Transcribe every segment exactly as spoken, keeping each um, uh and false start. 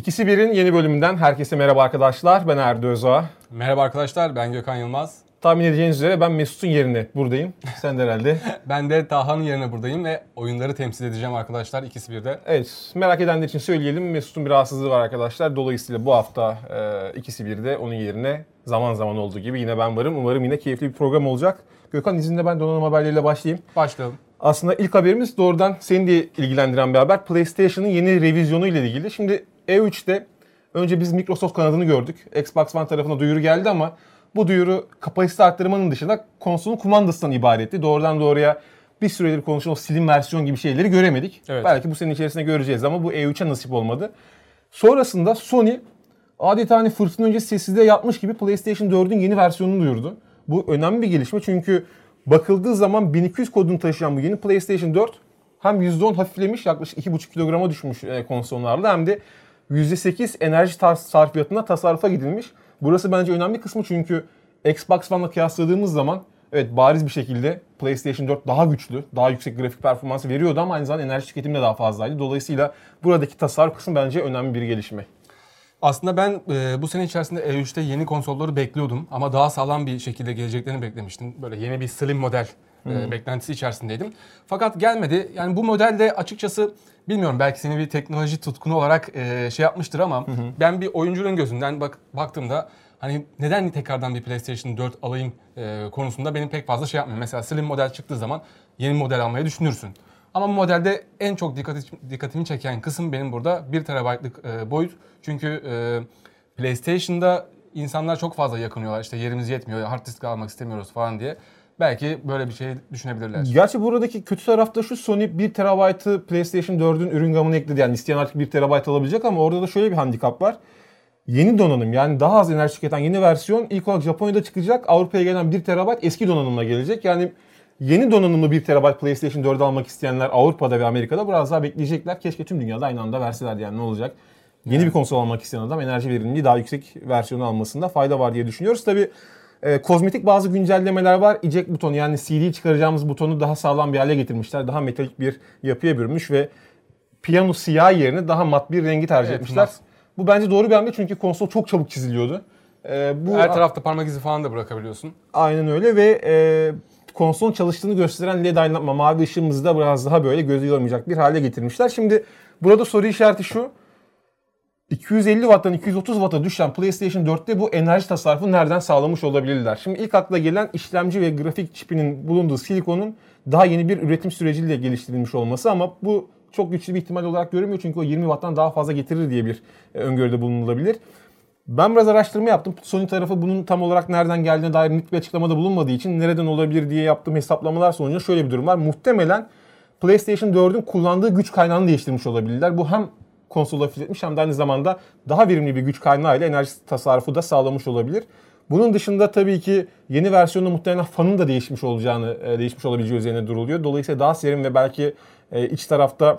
İkisi Bir'in yeni bölümünden herkese merhaba arkadaşlar. Ben Erdi Özağ. Merhaba arkadaşlar, ben Gökhan Yılmaz. Tahmin edeceğiniz üzere ben Mesut'un yerine buradayım. Sen de herhalde. Ben de Taha'nın yerine buradayım ve oyunları temsil edeceğim arkadaşlar İkisi Bir'de. Evet, merak edenler için söyleyelim. Mesut'un bir rahatsızlığı var arkadaşlar. Dolayısıyla bu hafta e, İkisi Bir'de onun yerine zaman zaman olduğu gibi yine ben varım. Umarım yine keyifli bir program olacak. Gökhan izninle ben donanım haberleriyle başlayayım. Başlayalım. Aslında ilk haberimiz doğrudan seni de ilgilendiren bir haber. PlayStation'ın yeni revizyonu ile ilgili. Şimdi E üç'te önce biz Microsoft kanadını gördük. Xbox One tarafına duyuru geldi ama bu duyuru kapasite arttırmanın dışında konsolun kumandasından ibaretti. Doğrudan doğruya bir süredir konuşulan o slim versiyon gibi şeyleri göremedik. Evet. Belki bu sene içerisinde göreceğiz ama bu E üç'e nasip olmadı. Sonrasında Sony adeta hani fırtına öncesi sessizliğe yapmış gibi PlayStation dördün yeni versiyonunu duyurdu. Bu önemli bir gelişme çünkü bakıldığı zaman bin iki yüz kodunu taşıyan bu yeni PlayStation dört hem yüzde on hafiflemiş, yaklaşık iki buçuk kilograma düşmüş konsollarla, hem de yüzde sekiz enerji sarfiyatına tasarrufa gidilmiş. Burası bence önemli kısmı çünkü Xbox One'la kıyasladığımız zaman evet bariz bir şekilde PlayStation dört daha güçlü, daha yüksek grafik performansı veriyordu ama aynı zamanda enerji tüketimi de daha fazlaydı. Dolayısıyla buradaki tasarruf kısmı bence önemli bir gelişme. Aslında ben e, bu sene içerisinde E üç'te yeni konsolları bekliyordum ama daha sağlam bir şekilde geleceklerini beklemiştim. Böyle yeni bir slim model e, beklentisi içerisindeydim. Fakat gelmedi. Yani bu modelde açıkçası bilmiyorum, belki seni bir teknoloji tutkunu olarak e, şey yapmıştır ama hı hı. ben bir oyuncunun gözünden bak, baktığımda hani neden tekrardan bir PlayStation dört alayım e, konusunda benim pek fazla şey yapmıyor. Mesela slim model çıktığı zaman yeni model almayı düşünürsün. Ama bu modelde en çok dikkati, dikkatimi çeken kısım benim burada bir terabaytlık e, boyut. Çünkü e, PlayStation'da insanlar çok fazla yakınıyorlar. İşte yerimiz yetmiyor, hard disk almak istemiyoruz falan diye. Belki böyle bir şey düşünebilirler. Gerçi buradaki kötü tarafta şu: Sony bir terabaytı PlayStation dördün ürün gamına ekledi. Yani isteyen artık bir terabayt alabilecek ama orada da şöyle bir handikap var. Yeni donanım, yani daha az enerji tüketen yeni versiyon ilk olarak Japonya'da çıkacak. Avrupa'ya gelen bir terabayt eski donanımla gelecek. Yani yeni donanımlı bir terabayt PlayStation dördü almak isteyenler Avrupa'da ve Amerika'da biraz daha bekleyecekler. Keşke tüm dünyada aynı anda verselerdi, yani ne olacak? Yeni evet. bir konsol almak isteyen adam enerji verimliliği daha yüksek versiyonu almasında fayda var diye düşünüyoruz. Tabii e, kozmetik bazı güncellemeler var. Eject butonu, yani C D'yi çıkaracağımız butonu daha sağlam bir hale getirmişler. Daha metalik bir yapıya bürünmüş ve piyano siyah yerine daha mat bir rengi tercih evet, etmişler. Mat. Bu bence doğru bir hamle çünkü konsol çok çabuk çiziliyordu. Ee, bu Her tarafta parmak izi falan da bırakabiliyorsun. Aynen öyle ve e, konsolun çalıştığını gösteren L E D aydınlatma, mavi ışığımızı da biraz daha böyle gözü yormayacak bir hale getirmişler. Şimdi burada soru işareti şu: iki yüz elli watttan iki yüz otuz watt'a düşen PlayStation dörtte bu enerji tasarrufu nereden sağlamış olabilirler? Şimdi ilk akla gelen işlemci ve grafik çipinin bulunduğu silikonun daha yeni bir üretim süreciyle geliştirilmiş olması ama bu çok güçlü bir ihtimal olarak görünmüyor çünkü o yirmi watttan daha fazla getirir diye bir öngörüde bulunulabilir. Ben biraz araştırma yaptım. Sony tarafı bunun tam olarak nereden geldiğine dair net bir açıklamada bulunmadığı için nereden olabilir diye yaptığım hesaplamalar sonucu şöyle bir durum var. Muhtemelen PlayStation dördün kullandığı güç kaynağını değiştirmiş olabilirler. Bu hem konsolu hafifletmiş hem de aynı zamanda daha verimli bir güç kaynağıyla enerji tasarrufu da sağlamış olabilir. Bunun dışında tabii ki yeni versiyonda muhtemelen fanın da değişmiş olacağını, değişmiş olabileceği üzerine duruluyor. Dolayısıyla daha serin ve belki iç tarafta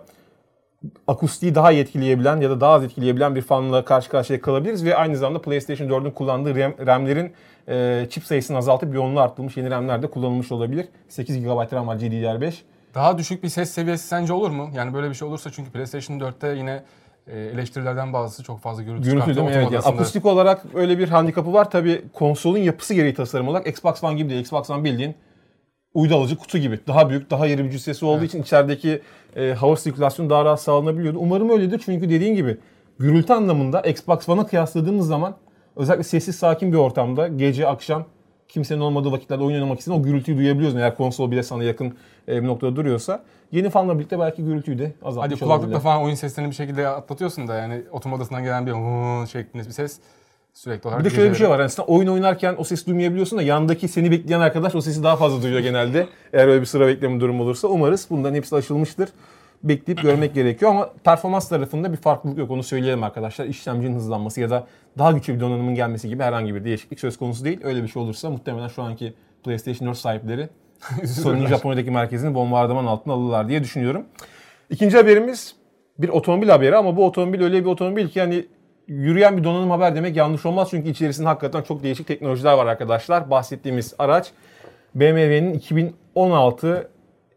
akustiği daha iyi etkileyebilen ya da daha az etkileyebilen bir fanla karşı karşıya kalabiliriz ve aynı zamanda PlayStation dördün kullandığı RAM, RAM'lerin e, çip sayısını azaltıp yoğunluğu arttırılmış yeni RAM'ler de kullanılmış olabilir. sekiz gigabayt RAM var, G D D R beş. Daha düşük bir ses seviyesi sence olur mu? Yani böyle bir şey olursa çünkü PlayStation dörtte yine eleştirilerden bazısı çok fazla gürültü çıkarttı. Gürültü evet, yani akustik olarak öyle bir handikapı var. Tabii konsolun yapısı gereği tasarım olarak Xbox One gibi değil. Xbox One bildiğin uydu alıcı kutu gibi. Daha büyük, daha iri bir cüssesi olduğu evet. için içerideki e, hava sirkülasyonu daha rahat sağlanabiliyordu. Umarım öyledir çünkü dediğin gibi gürültü anlamında Xbox One'a kıyasladığımız zaman özellikle sessiz sakin bir ortamda gece akşam kimsenin olmadığı vakitlerde oyun oynamak için o gürültüyü duyabiliyorsun eğer konsol bile sana yakın e, bir noktada duruyorsa. Yeni fanla birlikte belki gürültüyü de azaltmış olabilir. Hadi kulaklıkla falan oyun seslerini bir şekilde atlatıyorsun da yani oturma odasından gelen bir hıı şeklinde bir ses sürekli olarak. Bir de şöyle bir şey var. Yani sen oyun oynarken o sesi duymayabiliyorsun da yandaki seni bekleyen arkadaş o sesi daha fazla duyuyor genelde. Eğer öyle bir sıra bekleme durumu olursa umarız bunların hepsi aşılmıştır. Bekleyip görmek gerekiyor ama performans tarafında bir farklılık yok, onu söyleyelim arkadaşlar. İşlemcinin hızlanması ya da daha güçlü bir donanımın gelmesi gibi herhangi bir değişiklik söz konusu değil. Öyle bir şey olursa muhtemelen şu anki PlayStation dört sahipleri Sony'nin Japonya'daki merkezini bombardıman altına alırlar diye düşünüyorum. İkinci haberimiz bir otomobil haberi ama bu otomobil öyle bir otomobil ki yani yürüyen bir donanım haber demek yanlış olmaz çünkü içerisinde hakikaten çok değişik teknolojiler var arkadaşlar. Bahsettiğimiz araç B M W'nin iki bin on altı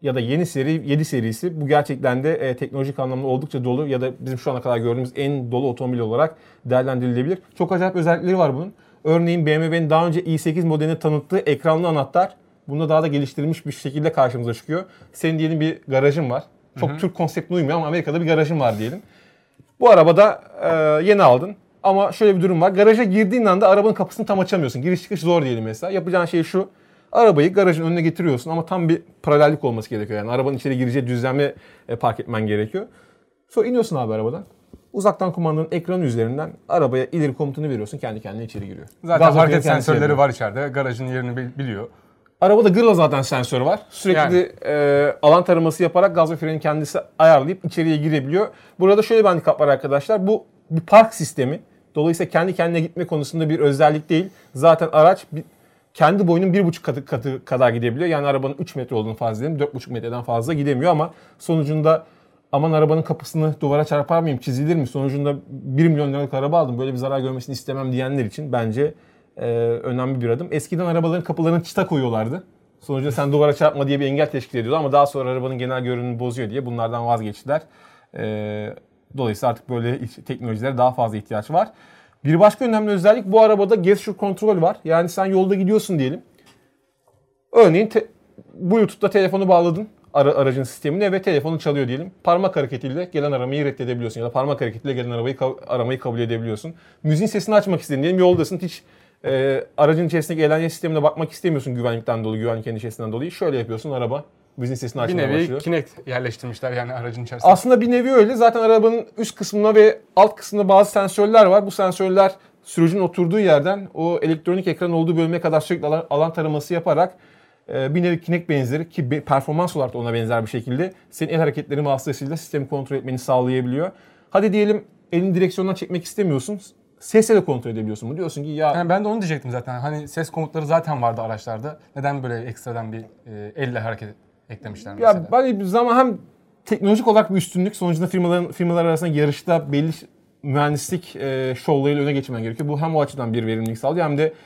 ya da yeni seri yedi serisi bu gerçekten de e, teknolojik anlamda oldukça dolu ya da bizim şu ana kadar gördüğümüz en dolu otomobil olarak değerlendirilebilir. Çok acayip özellikleri var bunun. Örneğin B M W'nin daha önce i sekiz modelini tanıttığı ekranlı anahtar bunda daha da geliştirilmiş bir şekilde karşımıza çıkıyor. Senin diyelim bir garajın var. Çok hı hı. Türk konseptine uymuyor ama Amerika'da bir garajın var diyelim. Bu arabada e, yeni aldın ama şöyle bir durum var. Garaja girdiğin anda arabanın kapısını tam açamıyorsun. Giriş çıkış zor diyelim mesela. Yapacağın şey şu. Arabayı garajın önüne getiriyorsun ama tam bir paralellik olması gerekiyor. Yani arabanın içeri gireceği düzlemle e, park etmen gerekiyor. Sonra iniyorsun abi arabadan. Uzaktan kumandanın ekranı üzerinden arabaya ileri komutunu veriyorsun. Kendi kendine içeri giriyor. Zaten Gaz hareket sensörleri var içeride. Garajın yerini biliyor. Arabada gırla zaten sensörü var. Sürekli yani. e, alan taraması yaparak gaz ve freni kendisi ayarlayıp içeriye girebiliyor. Burada şöyle bir handikap var arkadaşlar. Bu bir park sistemi. Dolayısıyla kendi kendine gitme konusunda bir özellik değil. Zaten araç bir, kendi boyunun bir buçuk katı, katı kadar gidebiliyor. Yani arabanın üç metre olduğunu farz edelim. dört buçuk metreden fazla gidemiyor ama sonucunda aman arabanın kapısını duvara çarpar mıyım, çizilir mi? Sonucunda bir milyon liralık araba aldım. Böyle bir zarar görmesini istemem diyenler için bence e, önemli bir adım. Eskiden arabaların kapılarını çıta koyuyorlardı. Sonuçta sen duvara çarpma diye bir engel teşkil ediyordu ama daha sonra arabanın genel görünümünü bozuyor diye bunlardan vazgeçtiler. E, dolayısıyla artık böyle teknolojilere daha fazla ihtiyaç var. Bir başka önemli özellik bu arabada gesture kontrol var. Yani sen yolda gidiyorsun diyelim. Örneğin te- Bluetooth'ta telefonu bağladın ara- aracın sistemine ve telefonu çalıyor diyelim. Parmak hareketiyle gelen aramayı reddedebiliyorsun ya da parmak hareketiyle gelen arabayı ka- aramayı kabul edebiliyorsun. Müziğin sesini açmak istedin diyelim, yoldasın, hiç e, aracın içerisindeki eğlence sistemine bakmak istemiyorsun güvenlikten dolayı, güvenlik endişesinden dolayı. Şöyle yapıyorsun, araba müziğin sesini açmaya başlıyor. Bir nevi Kinect yerleştirmişler yani aracın içerisinde. Aslında bir nevi öyle. Zaten arabanın üst kısmına ve alt kısmında bazı sensörler var. Bu sensörler sürücünün oturduğu yerden o elektronik ekran olduğu bölüme kadar sürekli alan, alan taraması yaparak e, bir nevi Kinect benzeri ki performans olarak da ona benzer bir şekilde senin el hareketleri vasıtasıyla sistemi kontrol etmeni sağlayabiliyor. Hadi diyelim elini direksiyondan çekmek istemiyorsun. Sesle de kontrol edebiliyorsun. Bu diyorsun ki ya... Yani ben de onu diyecektim zaten. Hani ses komutları zaten vardı araçlarda. Neden böyle ekstradan bir e, elle hareket eklemişler mesela? Ya ben bir zaman hem teknolojik olarak bir üstünlük, sonucunda firmaların firmalar arasında yarışta belli mühendislik e, şovlarıyla öne geçirmen gerekiyor. Bu hem o açıdan bir verimlilik sağlıyor hem de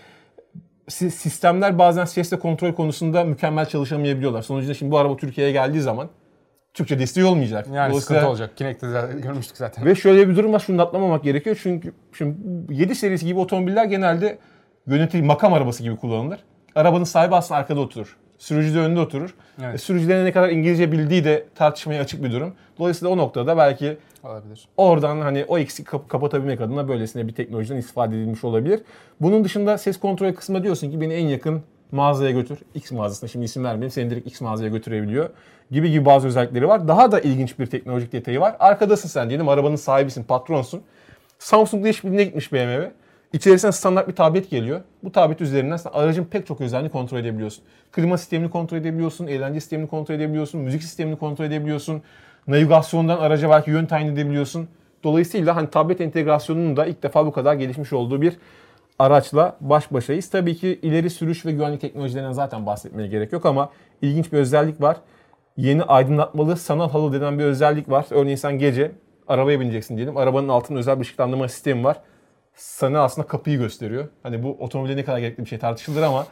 sistemler bazen sesle kontrol konusunda mükemmel çalışamayabiliyorlar. Sonucunda şimdi bu araba Türkiye'ye geldiği zaman Türkçe desteği olmayacak. Yani sıkıntı olacak. Kinect'te görmüştük zaten. Ve şöyle bir durum var, şunu da atlamamak gerekiyor. Çünkü şimdi yedi serisi gibi otomobiller genelde yönetim makam arabası gibi kullanılır. Arabanın sahibi aslında arkada oturur. Sürücü de önde oturur. Evet. Sürücülerin ne kadar İngilizce bildiği de tartışmaya açık bir durum. Dolayısıyla o noktada belki olabilir. Oradan hani o eksik kap- kapatabilmek adına böylesine bir teknolojiden istifade edilmiş olabilir. Bunun dışında ses kontrol kısmında diyorsun ki beni en yakın mağazaya götür. X mağazasına, şimdi isim vermeyeyim, seni direkt X mağazaya götürebiliyor. Gibi gibi bazı özellikleri var. Daha da ilginç bir teknolojik detayı var. Arkadasın sen diyelim, arabanın sahibisin, patronsun. Samsung'da işbirliğine gitmiş B M W. İçerisine standart bir tablet geliyor. Bu tablet üzerinden sen aracın pek çok özelliğini kontrol edebiliyorsun. Klima sistemini kontrol edebiliyorsun, eğlence sistemini kontrol edebiliyorsun, müzik sistemini kontrol edebiliyorsun. Navigasyondan araca belki yön tayin edebiliyorsun. Dolayısıyla hani tablet entegrasyonunun da ilk defa bu kadar gelişmiş olduğu bir araçla baş başayız. Tabii ki ileri sürüş ve güvenlik teknolojilerinden zaten bahsetmeye gerek yok ama ilginç bir özellik var. Yeni aydınlatmalı sanal halı denen bir özellik var. Örneğin sen gece arabaya bineceksin diyelim. Arabanın altında özel bir ışıklandırma sistemi var. Sana aslında kapıyı gösteriyor. Hani bu otomobile ne kadar gerekli bir şey tartışılır ama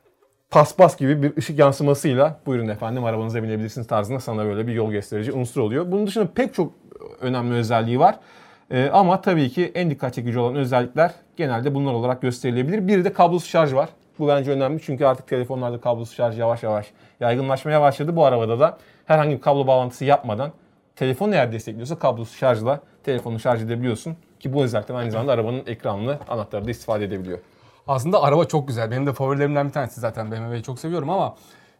paspas gibi bir ışık yansımasıyla buyurun efendim arabanıza binebilirsiniz tarzında sana böyle bir yol gösterici unsur oluyor. Bunun dışında pek çok önemli özelliği var. Ee, ama tabii ki en dikkat çekici olan özellikler genelde bunlar olarak gösterilebilir. Bir de kablosuz şarj var. Bu bence önemli çünkü artık telefonlarda kablosuz şarj yavaş yavaş yaygınlaşmaya başladı. Bu arabada da herhangi bir kablo bağlantısı yapmadan telefon eğer destekliyorsa kablosuz şarjla telefonu şarj edebiliyorsun. Ki bu özellikten aynı zamanda arabanın ekranlı anahtarı da istifade edebiliyor. Aslında araba çok güzel. Benim de favorilerimden bir tanesi zaten. B M W'yi çok seviyorum ama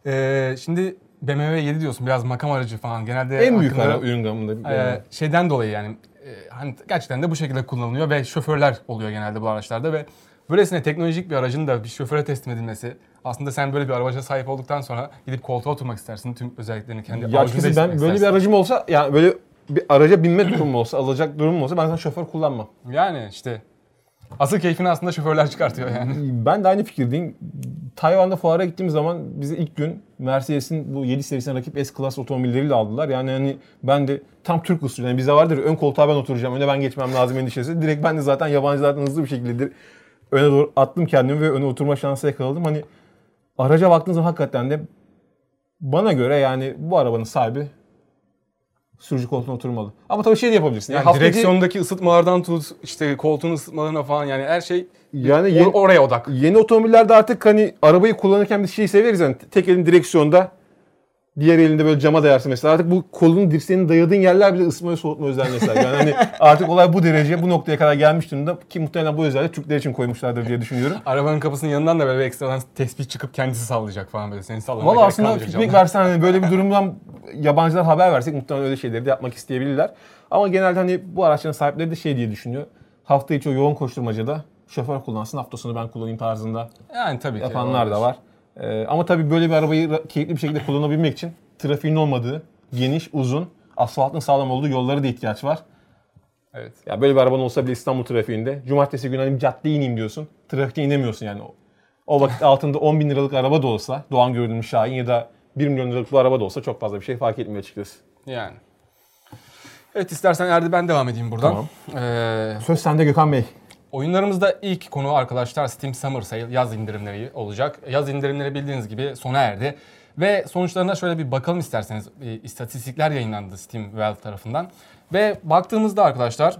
e, şimdi B M W yedi diyorsun, biraz makam aracı falan. Genelde en büyük araba ürün gamında. E, şeyden dolayı yani e, hani gerçekten de bu şekilde kullanılıyor ve şoförler oluyor genelde bu araçlarda ve böylesine teknolojik bir aracın da bir şoföre teslim edilmesi. Aslında sen böyle bir araca sahip olduktan sonra gidip koltuğa oturmak istersin. Tüm özelliklerini kendi ya avucunda ben böyle istersin. Bir aracım olsa yani böyle bir araca binme durumum olsa, alacak durumum olsa ben zaten şoför kullanmam. Yani işte asıl keyfini aslında şoförler çıkartıyor yani. Ben de aynı fikirdeyim. Tayvan'da fuara gittiğim zaman bizi ilk gün Mercedes'in bu yedi serisine rakip S-Class otomobilleriyle aldılar. Yani hani ben de tam Türk usulü. Yani bizde vardır ön koltuğa ben oturacağım, öne ben geçmem lazım endişesi. Direkt ben de zaten yabancılardan hızlı bir şekilde öne doğru attım kendimi ve öne oturma şansı yakaladım. Hani araca baktığınız zaman hakikaten de Bana göre yani bu arabanın sahibi sürücü koltuğuna oturmalı. Ama tabii şey de yapabilirsin. Yani Haftacı, direksiyondaki ısıtmalardan tut, işte koltuğun ısıtmalarına falan, yani her şey yani or- yeni, oraya odak. yeni otomobillerde artık hani arabayı kullanırken bir şeyi severiz. Yani tek elin direksiyonda, diğer elinde böyle cama dayarsın mesela. Artık bu kolunun, dirseğinin dayadığın yerler bile ısıtma ve soğutma özelliği mesela. Yani hani artık olay bu derece, bu noktaya kadar gelmiş durumda ki muhtemelen bu özelliği Türkler için koymuşlardır diye düşünüyorum. Arabanın kapısının yanından da böyle bir ekstradan tespih çıkıp kendisi sallayacak falan, böyle seni sallamaya Valla gerek aslında kalmayacak feedback canım. versen hani böyle bir durumdan yabancılar haber versek muhtemelen öyle şeyleri de yapmak isteyebilirler. Ama genelde hani bu araçların sahipleri de şey diye düşünüyor. Hafta içi o yoğun koşturmacada şoför kullansın, hafta sonu ben kullanayım tarzında Yani tabii ki yapanlar da olabilir. var. Ee, ama tabii böyle bir arabayı ra- keyifli bir şekilde kullanabilmek için trafiğin olmadığı, geniş, uzun, asfaltın sağlam olduğu yollara da ihtiyaç var. Evet. Ya böyle bir araban olsa bile İstanbul trafiğinde cumartesi günü hani bir caddeye ineyim diyorsun. Trafikte inemiyorsun yani. O vakit altında on bin liralık araba da olsa, Doğan görünümlü Şahin ya da bir milyon liralık bir araba da olsa çok fazla bir şey fark etmiyor açıkçası. Yani. Evet, istersen Erdi ben devam edeyim buradan. Tamam. Ee, Söz sende Gökhan Bey. Oyunlarımızda ilk konu arkadaşlar Steam Summer Sale, yaz indirimleri olacak. Yaz indirimleri bildiğiniz gibi sona erdi. Ve sonuçlarına şöyle bir bakalım isterseniz. E, istatistikler yayınlandı Steam Valve tarafından. Ve baktığımızda arkadaşlar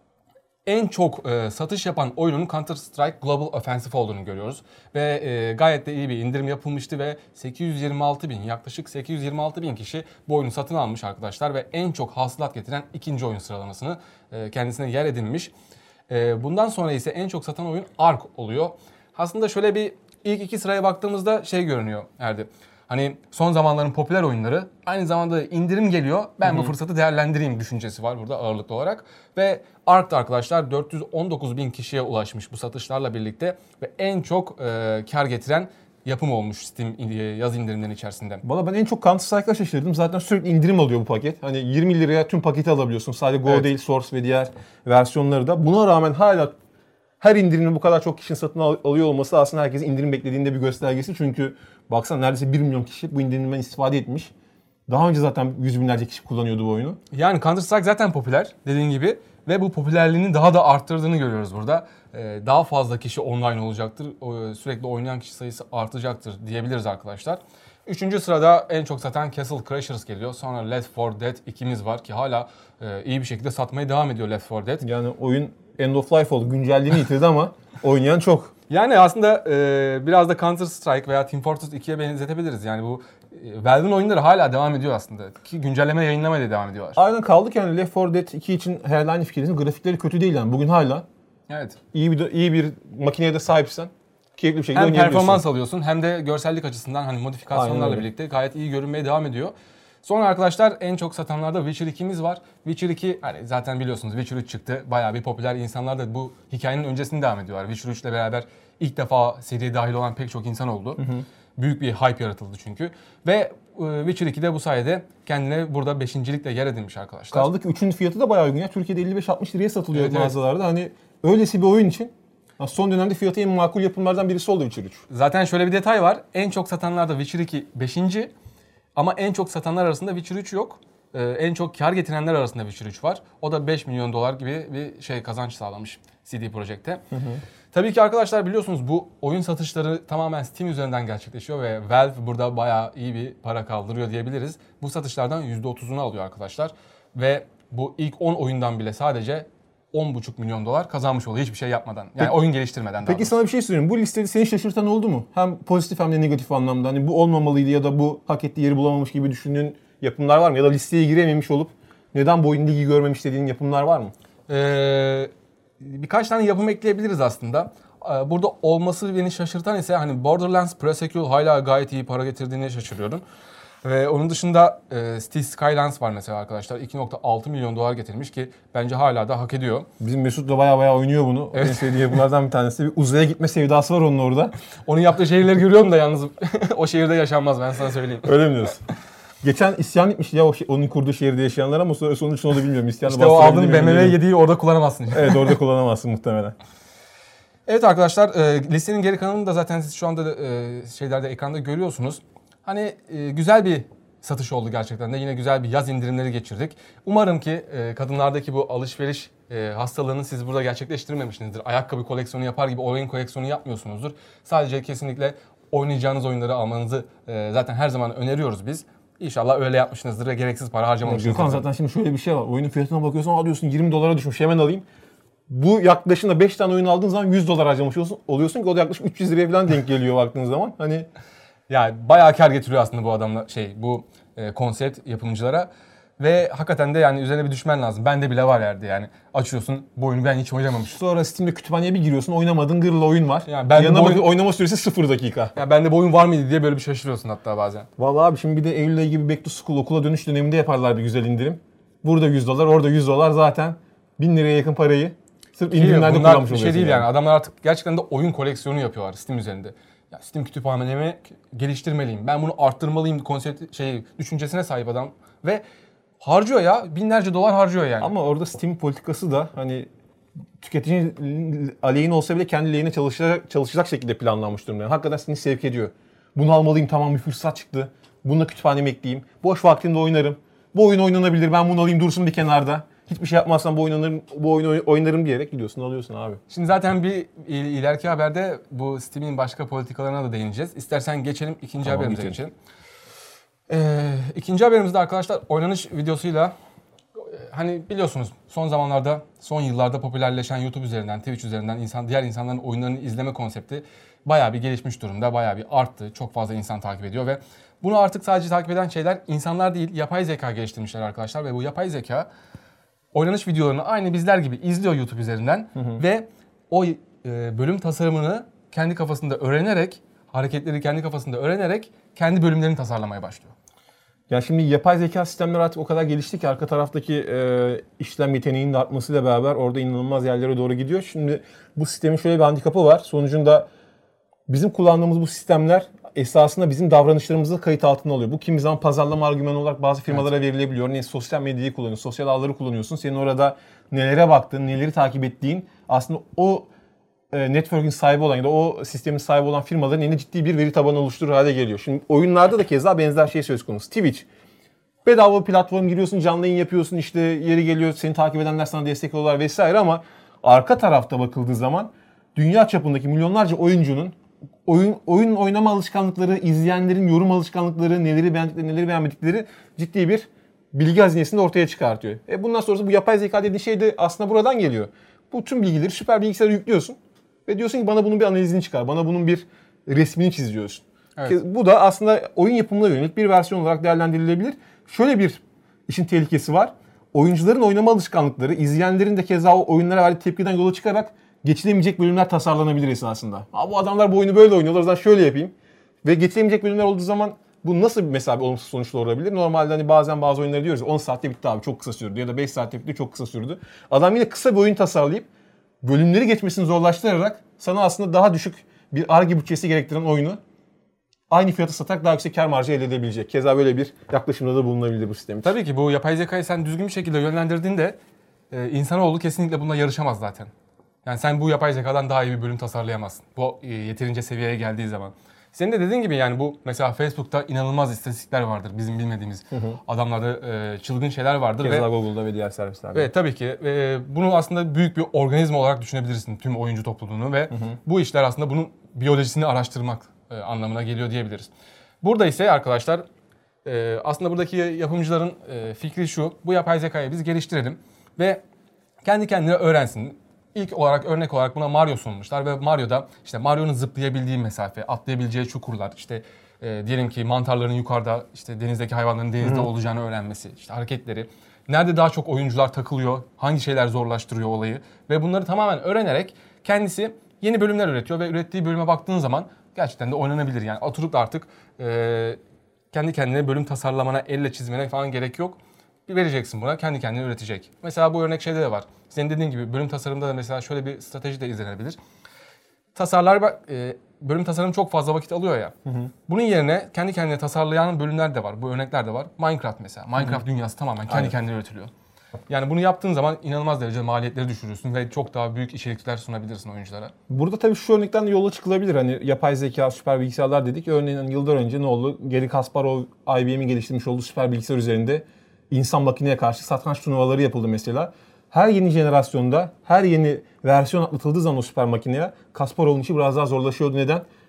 en çok e, satış yapan oyunun Counter Strike Global Offensive olduğunu görüyoruz. Ve e, gayet de iyi bir indirim yapılmıştı ve sekiz yüz yirmi altı bin, yaklaşık sekiz yüz yirmi altı bin kişi bu oyunu satın almış arkadaşlar. Ve en çok hasılat getiren ikinci oyun sıralamasını e, kendisine yer edinmiş. E, bundan sonra ise en çok satan oyun Ark oluyor. Aslında şöyle bir ilk iki sıraya baktığımızda şey görünüyor Erdi. Hani son zamanların popüler oyunları, aynı zamanda indirim geliyor, ben Hı-hı. bu fırsatı değerlendireyim düşüncesi var burada ağırlıklı olarak. Ve Ark'ta arkadaşlar dört yüz on dokuz bin kişiye ulaşmış bu satışlarla birlikte ve en çok e, kar getiren yapım olmuş Steam yaz indirimlerinin içerisinde. Valla ben en çok Counter Strike'a şaşırdım. Zaten sürekli indirim alıyor bu paket. Hani yirmi liraya tüm paketi alabiliyorsun. Sadece Go Evet. değil, Source ve diğer versiyonları da. Buna rağmen hala her indirimin bu kadar çok kişinin satın al- alıyor olması aslında herkesin indirim beklediğinde bir göstergesi. Çünkü baksana neredeyse bir milyon kişi bu indirimden istifade etmiş. Daha önce zaten yüz binlerce kişi kullanıyordu bu oyunu. Yani Counter Strike zaten popüler dediğin gibi ve bu popülerliğini daha da arttırdığını görüyoruz burada. Ee, daha fazla kişi online olacaktır, o, sürekli oynayan kişi sayısı artacaktır diyebiliriz arkadaşlar. Üçüncü sırada en çok satan Castle Crashers geliyor. Sonra Left four Dead ikimiz var ki hala e, iyi bir şekilde satmaya devam ediyor Left four Dead. Yani oyun end of life oldu. Güncelliğini yitirdi ama oynayan çok. Yani aslında e, biraz da Counter Strike veya Team Fortress ikiye benzetebiliriz. Yani bu e, Valve'in oyunları hala devam ediyor aslında. Ki güncelleme yayınlamaya da devam ediyorlar. Aynen kaldık yani Left four Dead iki için herhalde aynı fikirdeyiz. Grafikleri kötü değil yani. Bugün hala Evet. iyi bir iyi bir makineye de sahipsen keyifli bir şekilde Hem oynayabiliyorsun. performans alıyorsun hem de görsellik açısından hani modifikasyonlarla birlikte gayet iyi görünmeye devam ediyor. Sonra arkadaşlar en çok satanlarda Witcher ikimiz var. Witcher iki hani zaten biliyorsunuz Witcher üç çıktı. Bayağı bir popüler, insanlar da bu hikayenin öncesinde devam ediyorlar. Witcher üç ile beraber ilk defa seriye dahil olan pek çok insan oldu. Hı hı. Büyük bir hype yaratıldı çünkü. Ve Witcher iki de bu sayede kendine burada beşincilikle yer edinmiş arkadaşlar. Kaldı ki üçün fiyatı da bayağı uygun ya. Türkiye'de elli beş altmış liraya satılıyor Evet, mağazalarda. Evet. Hani öylesi bir oyun için son dönemde fiyatı en makul yapımlardan birisi oldu Witcher üç. Zaten şöyle bir detay var. En çok satanlarda Witcher iki beşinci. Ama en çok satanlar arasında Witcher üç yok. Ee, en çok kar getirenler arasında Witcher üç var. O da beş milyon dolar gibi bir şey kazanç sağlamış C D Projekt'e. Hı hı. Tabii ki arkadaşlar biliyorsunuz bu oyun satışları tamamen Steam üzerinden gerçekleşiyor ve Valve burada bayağı iyi bir para kaldırıyor diyebiliriz. Bu satışlardan yüzde otuzunu alıyor arkadaşlar. Ve bu ilk on oyundan bile sadece on buçuk milyon dolar kazanmış oluyor hiçbir şey yapmadan. Yani peki, oyun geliştirmeden. Peki sana bir şey söyleyeyim. Bu listede seni şaşırtan oldu mu? Hem pozitif hem de negatif anlamda. Hani bu olmamalıydı ya da bu hak ettiği yeri bulamamış gibi düşündüğün yapımlar var mı? Ya da listeye girememiş olup neden bu oyun ligi görmemiş dediğin yapımlar var mı? Ee, birkaç tane yapım ekleyebiliriz aslında. Burada olması beni şaşırtan ise hani Borderlands Pre-Sequel hala gayet iyi para getirdiğine şaşırıyorum. Ve onun dışında e, Cities Skylines var mesela arkadaşlar. iki nokta altı milyon dolar getirmiş ki bence hala da hak ediyor. Bizim Mesut da baya baya oynuyor bunu. Evet. En sevdiği yapımlardan bir tanesi. Bir uzaya gitme sevdası var onun orada. Onun yaptığı şehirleri görüyorum da yalnız o şehirde yaşanmaz, ben sana söyleyeyim. Öyle mi diyorsun? Geçen isyan etmiş ya o şey, onun kurduğu şehirde yaşayanlar ama sonra sonuç ne oldu bilmiyorum. İsyanı işte o aldığın B M W yediği orada kullanamazsın. Evet, orada kullanamazsın muhtemelen. Evet arkadaşlar, e, listenin geri kalanını da zaten siz şu anda e, şeylerde ekranda görüyorsunuz. Hani e, güzel bir satış oldu gerçekten de. Yine güzel bir yaz indirimleri geçirdik. Umarım ki e, kadınlardaki bu alışveriş e, hastalığını siz burada gerçekleştirmemişsinizdir. Ayakkabı koleksiyonu yapar gibi oyun koleksiyonu yapmıyorsunuzdur. Sadece kesinlikle oynayacağınız oyunları almanızı e, zaten her zaman öneriyoruz biz. İnşallah öyle yapmışsınızdır ve gereksiz para harcamamışsınızdır. Gökhan zaten şimdi şöyle bir şey var. Oyunun fiyatına bakıyorsun, aa diyorsun yirmi dolara düşmüş, hemen alayım. Bu yaklaşımda beş tane oyun aldığın zaman yüz dolar harcamış oluyorsun, oluyorsun ki o da yaklaşık üç yüz liraya falan denk geliyor baktığın zaman. Hani yani bayağı kar getiriyor aslında bu adamla şey bu e, konsept yapımcılara. Ve hakikaten de yani üzerine bir düşmen lazım. Bende bile var yerde yani. Açıyorsun bu oyunu ben hiç oynamamışım. sonra Steam'de kütüphaneye bir giriyorsun, oynamadığın gırla oyun var. Yani ben Yanına bu oyun... oyun... oynama süresi sıfır dakika. Ya bende bu oyun var mıydı diye böyle bir şaşırıyorsun hatta bazen. Vallahi abi şimdi bir de Eylül ayı gibi Back to School okula dönüş döneminde yaparlar bir güzel indirim. Burada yüz dolar, orada yüz dolar zaten bin liraya yakın parayı sırf indirimlerde kullanmış oluyorsun. Bir şey değil yani. yani. Adamlar artık gerçekten de oyun koleksiyonu yapıyorlar Steam üzerinde. Ya Steam kütüphanemi geliştirmeliyim. Ben bunu arttırmalıyım konsept şey düşüncesine sahip adam ve harcıyor ya. Binlerce dolar harcıyor yani. Ama orada Steam politikası da hani tüketici aleyhine olsa bile kendi lehine çalışacak, çalışacak şekilde planlanmış durumda. Yani hakikaten seni sevk ediyor. Bunu almalıyım, tamam bir fırsat çıktı. Bununla kütüphaneme ekleyeyim. Boş vaktimde oynarım. Bu oyun oynanabilir, ben bunu alayım dursun bir kenarda. Hiçbir şey yapmazsam bu oynanırım, bu oyunu oynarım diyerek gidiyorsun, alıyorsun abi. Şimdi zaten bir ileriki haberde bu Steam'in başka politikalarına da değineceğiz. İstersen geçelim ikinci tamam, haberimize geçelim. Ee, ikinci haberimizde arkadaşlar oynanış videosuyla hani biliyorsunuz son zamanlarda, son yıllarda popülerleşen YouTube üzerinden, Twitch üzerinden insan diğer insanların oyunlarını izleme konsepti bayağı bir gelişmiş durumda, bayağı bir arttı. Çok fazla insan takip ediyor ve bunu artık sadece takip eden şeyler insanlar değil, yapay zeka geliştirmişler arkadaşlar ve bu yapay zeka oynanış videolarını aynı bizler gibi izliyor YouTube üzerinden hı hı. ve o e, bölüm tasarımını kendi kafasında öğrenerek, hareketleri kendi kafasında öğrenerek kendi bölümlerini tasarlamaya başlıyor. Ya şimdi yapay zeka sistemleri artık o kadar gelişti ki arka taraftaki e, işlem yeteneğinin de artmasıyla beraber orada inanılmaz yerlere doğru gidiyor. Şimdi bu sistemin şöyle bir handikapı var. Sonucunda bizim kullandığımız bu sistemler esasında bizim davranışlarımızı kayıt altına alıyor. Bu kimi zaman pazarlama argümanı olarak bazı firmalara evet. verilebiliyor. Örneğin sosyal medyayı kullanıyorsun, sosyal ağları kullanıyorsun. Senin orada nelere baktığın, neleri takip ettiğin aslında o e, network'ün sahibi olan ya da o sistemin sahibi olan firmaların yine ciddi bir veri tabanı oluşturur hale geliyor. Şimdi oyunlarda da keza benzer şey söz konusu. Twitch. Bedava platform giriyorsun, canlı yayın yapıyorsun, işte yeri geliyor seni takip edenler sana destek oluyorlar vesaire ama arka tarafta bakıldığı zaman dünya çapındaki milyonlarca oyuncunun oyun oyun oynama alışkanlıkları, izleyenlerin yorum alışkanlıkları, neleri beğendikleri, neleri beğenmedikleri ciddi bir bilgi hazinesini ortaya çıkartıyor. E bundan sonrası bu yapay zeka dediğin şey de aslında buradan geliyor. Bu tüm bilgileri süper bilgisayara yüklüyorsun ve diyorsun ki bana bunun bir analizini çıkar, bana bunun bir resmini çiz diyorsun. Evet. Bu da aslında oyun yapımına yönelik bir versiyon olarak değerlendirilebilir. Şöyle bir işin tehlikesi var. Oyuncuların oynama alışkanlıkları, izleyenlerin de keza o oyunlara verdiği tepkiden yola çıkarak geçilemeyecek bölümler tasarlanabilir esasında. Ha, bu adamlar bu oyunu böyle oynuyorlar, o zaman şöyle yapayım. Ve geçilemeyecek bölümler olduğu zaman bu nasıl bir mesela bir olumsuz sonuçlar olabilir? Normalde hani bazen bazı oyunları diyoruz on saatte bitti abi çok kısa sürdü ya da beş saatte bitti çok kısa sürdü. Adam yine kısa bir oyun tasarlayıp bölümleri geçmesini zorlaştırarak sana aslında daha düşük bir Ar-Ge bütçesi gerektiren oyunu aynı fiyata satarak daha yüksek kar marjı elde edebilecek. Keza böyle bir yaklaşımda da bulunabilir bu sistem. Tabii ki bu yapay zekayı sen düzgün bir şekilde yönlendirdiğinde e, insanoğlu kesinlikle bununla yarışamaz zaten. Yani sen bu yapay zekadan daha iyi bir bölüm tasarlayamazsın. Bu e, yeterince seviyeye geldiği zaman. Senin de dediğin gibi yani bu mesela Facebook'ta inanılmaz istatistikler vardır bizim bilmediğimiz. Hı hı. Adamlarda e, çılgın şeyler vardır. Keza ve Google'da ve diğer servislerde. Evet tabii ki. E, bunu aslında büyük bir organizma olarak düşünebilirsin tüm oyuncu topluluğunu ve hı hı. bu işler aslında bunun biyolojisini araştırmak e, anlamına geliyor diyebiliriz. Burada ise arkadaşlar e, aslında buradaki yapımcıların e, fikri şu. Bu yapay zekayı biz geliştirelim ve kendi kendine öğrensin. İlk olarak örnek olarak buna Mario sunmuşlar ve Mario'da işte Mario'nun zıplayabildiği mesafe, atlayabileceği çukurlar, işte e, diyelim ki mantarların yukarıda, işte denizdeki hayvanların denizde Hı. olacağını öğrenmesi, işte hareketleri, nerede daha çok oyuncular takılıyor, hangi şeyler zorlaştırıyor olayı ve bunları tamamen öğrenerek kendisi yeni bölümler üretiyor ve ürettiği bölüme baktığın zaman gerçekten de oynanabilir. Yani oturup da artık e, kendi kendine bölüm tasarlamana, elle çizmene falan gerek yok. Bir vereceksin buna, kendi kendine üretecek. Mesela bu örnek şeyde de var. Senin dediğin gibi bölüm tasarımında da mesela şöyle bir strateji de izlenebilir. Tasarlar, e, bölüm tasarımı çok fazla vakit alıyor ya. Hı hı. Bunun yerine kendi kendine tasarlayan bölümler de var. Bu örnekler de var. Minecraft mesela. Minecraft hı hı. dünyası tamamen kendi Aynen. kendine üretiliyor. Yani bunu yaptığın zaman inanılmaz derecede maliyetleri düşürürsün ve çok daha büyük içerikler sunabilirsin oyunculara. Burada tabii şu örnekten de yola çıkılabilir. Hani yapay zeka, süper bilgisayarlar dedik. Örneğin hani yıllar önce ne oldu? Garry Kasparov, I B M'in geliştirmiş olduğu süper bilgisayar üzerinde insan makineye karşı satranç turnuvaları yapıldı mesela. Her yeni jenerasyonda, her yeni versiyon atlatıldığı zaman o süper makineye Kasparov'un işi biraz daha zorlaşıyordu. Neden?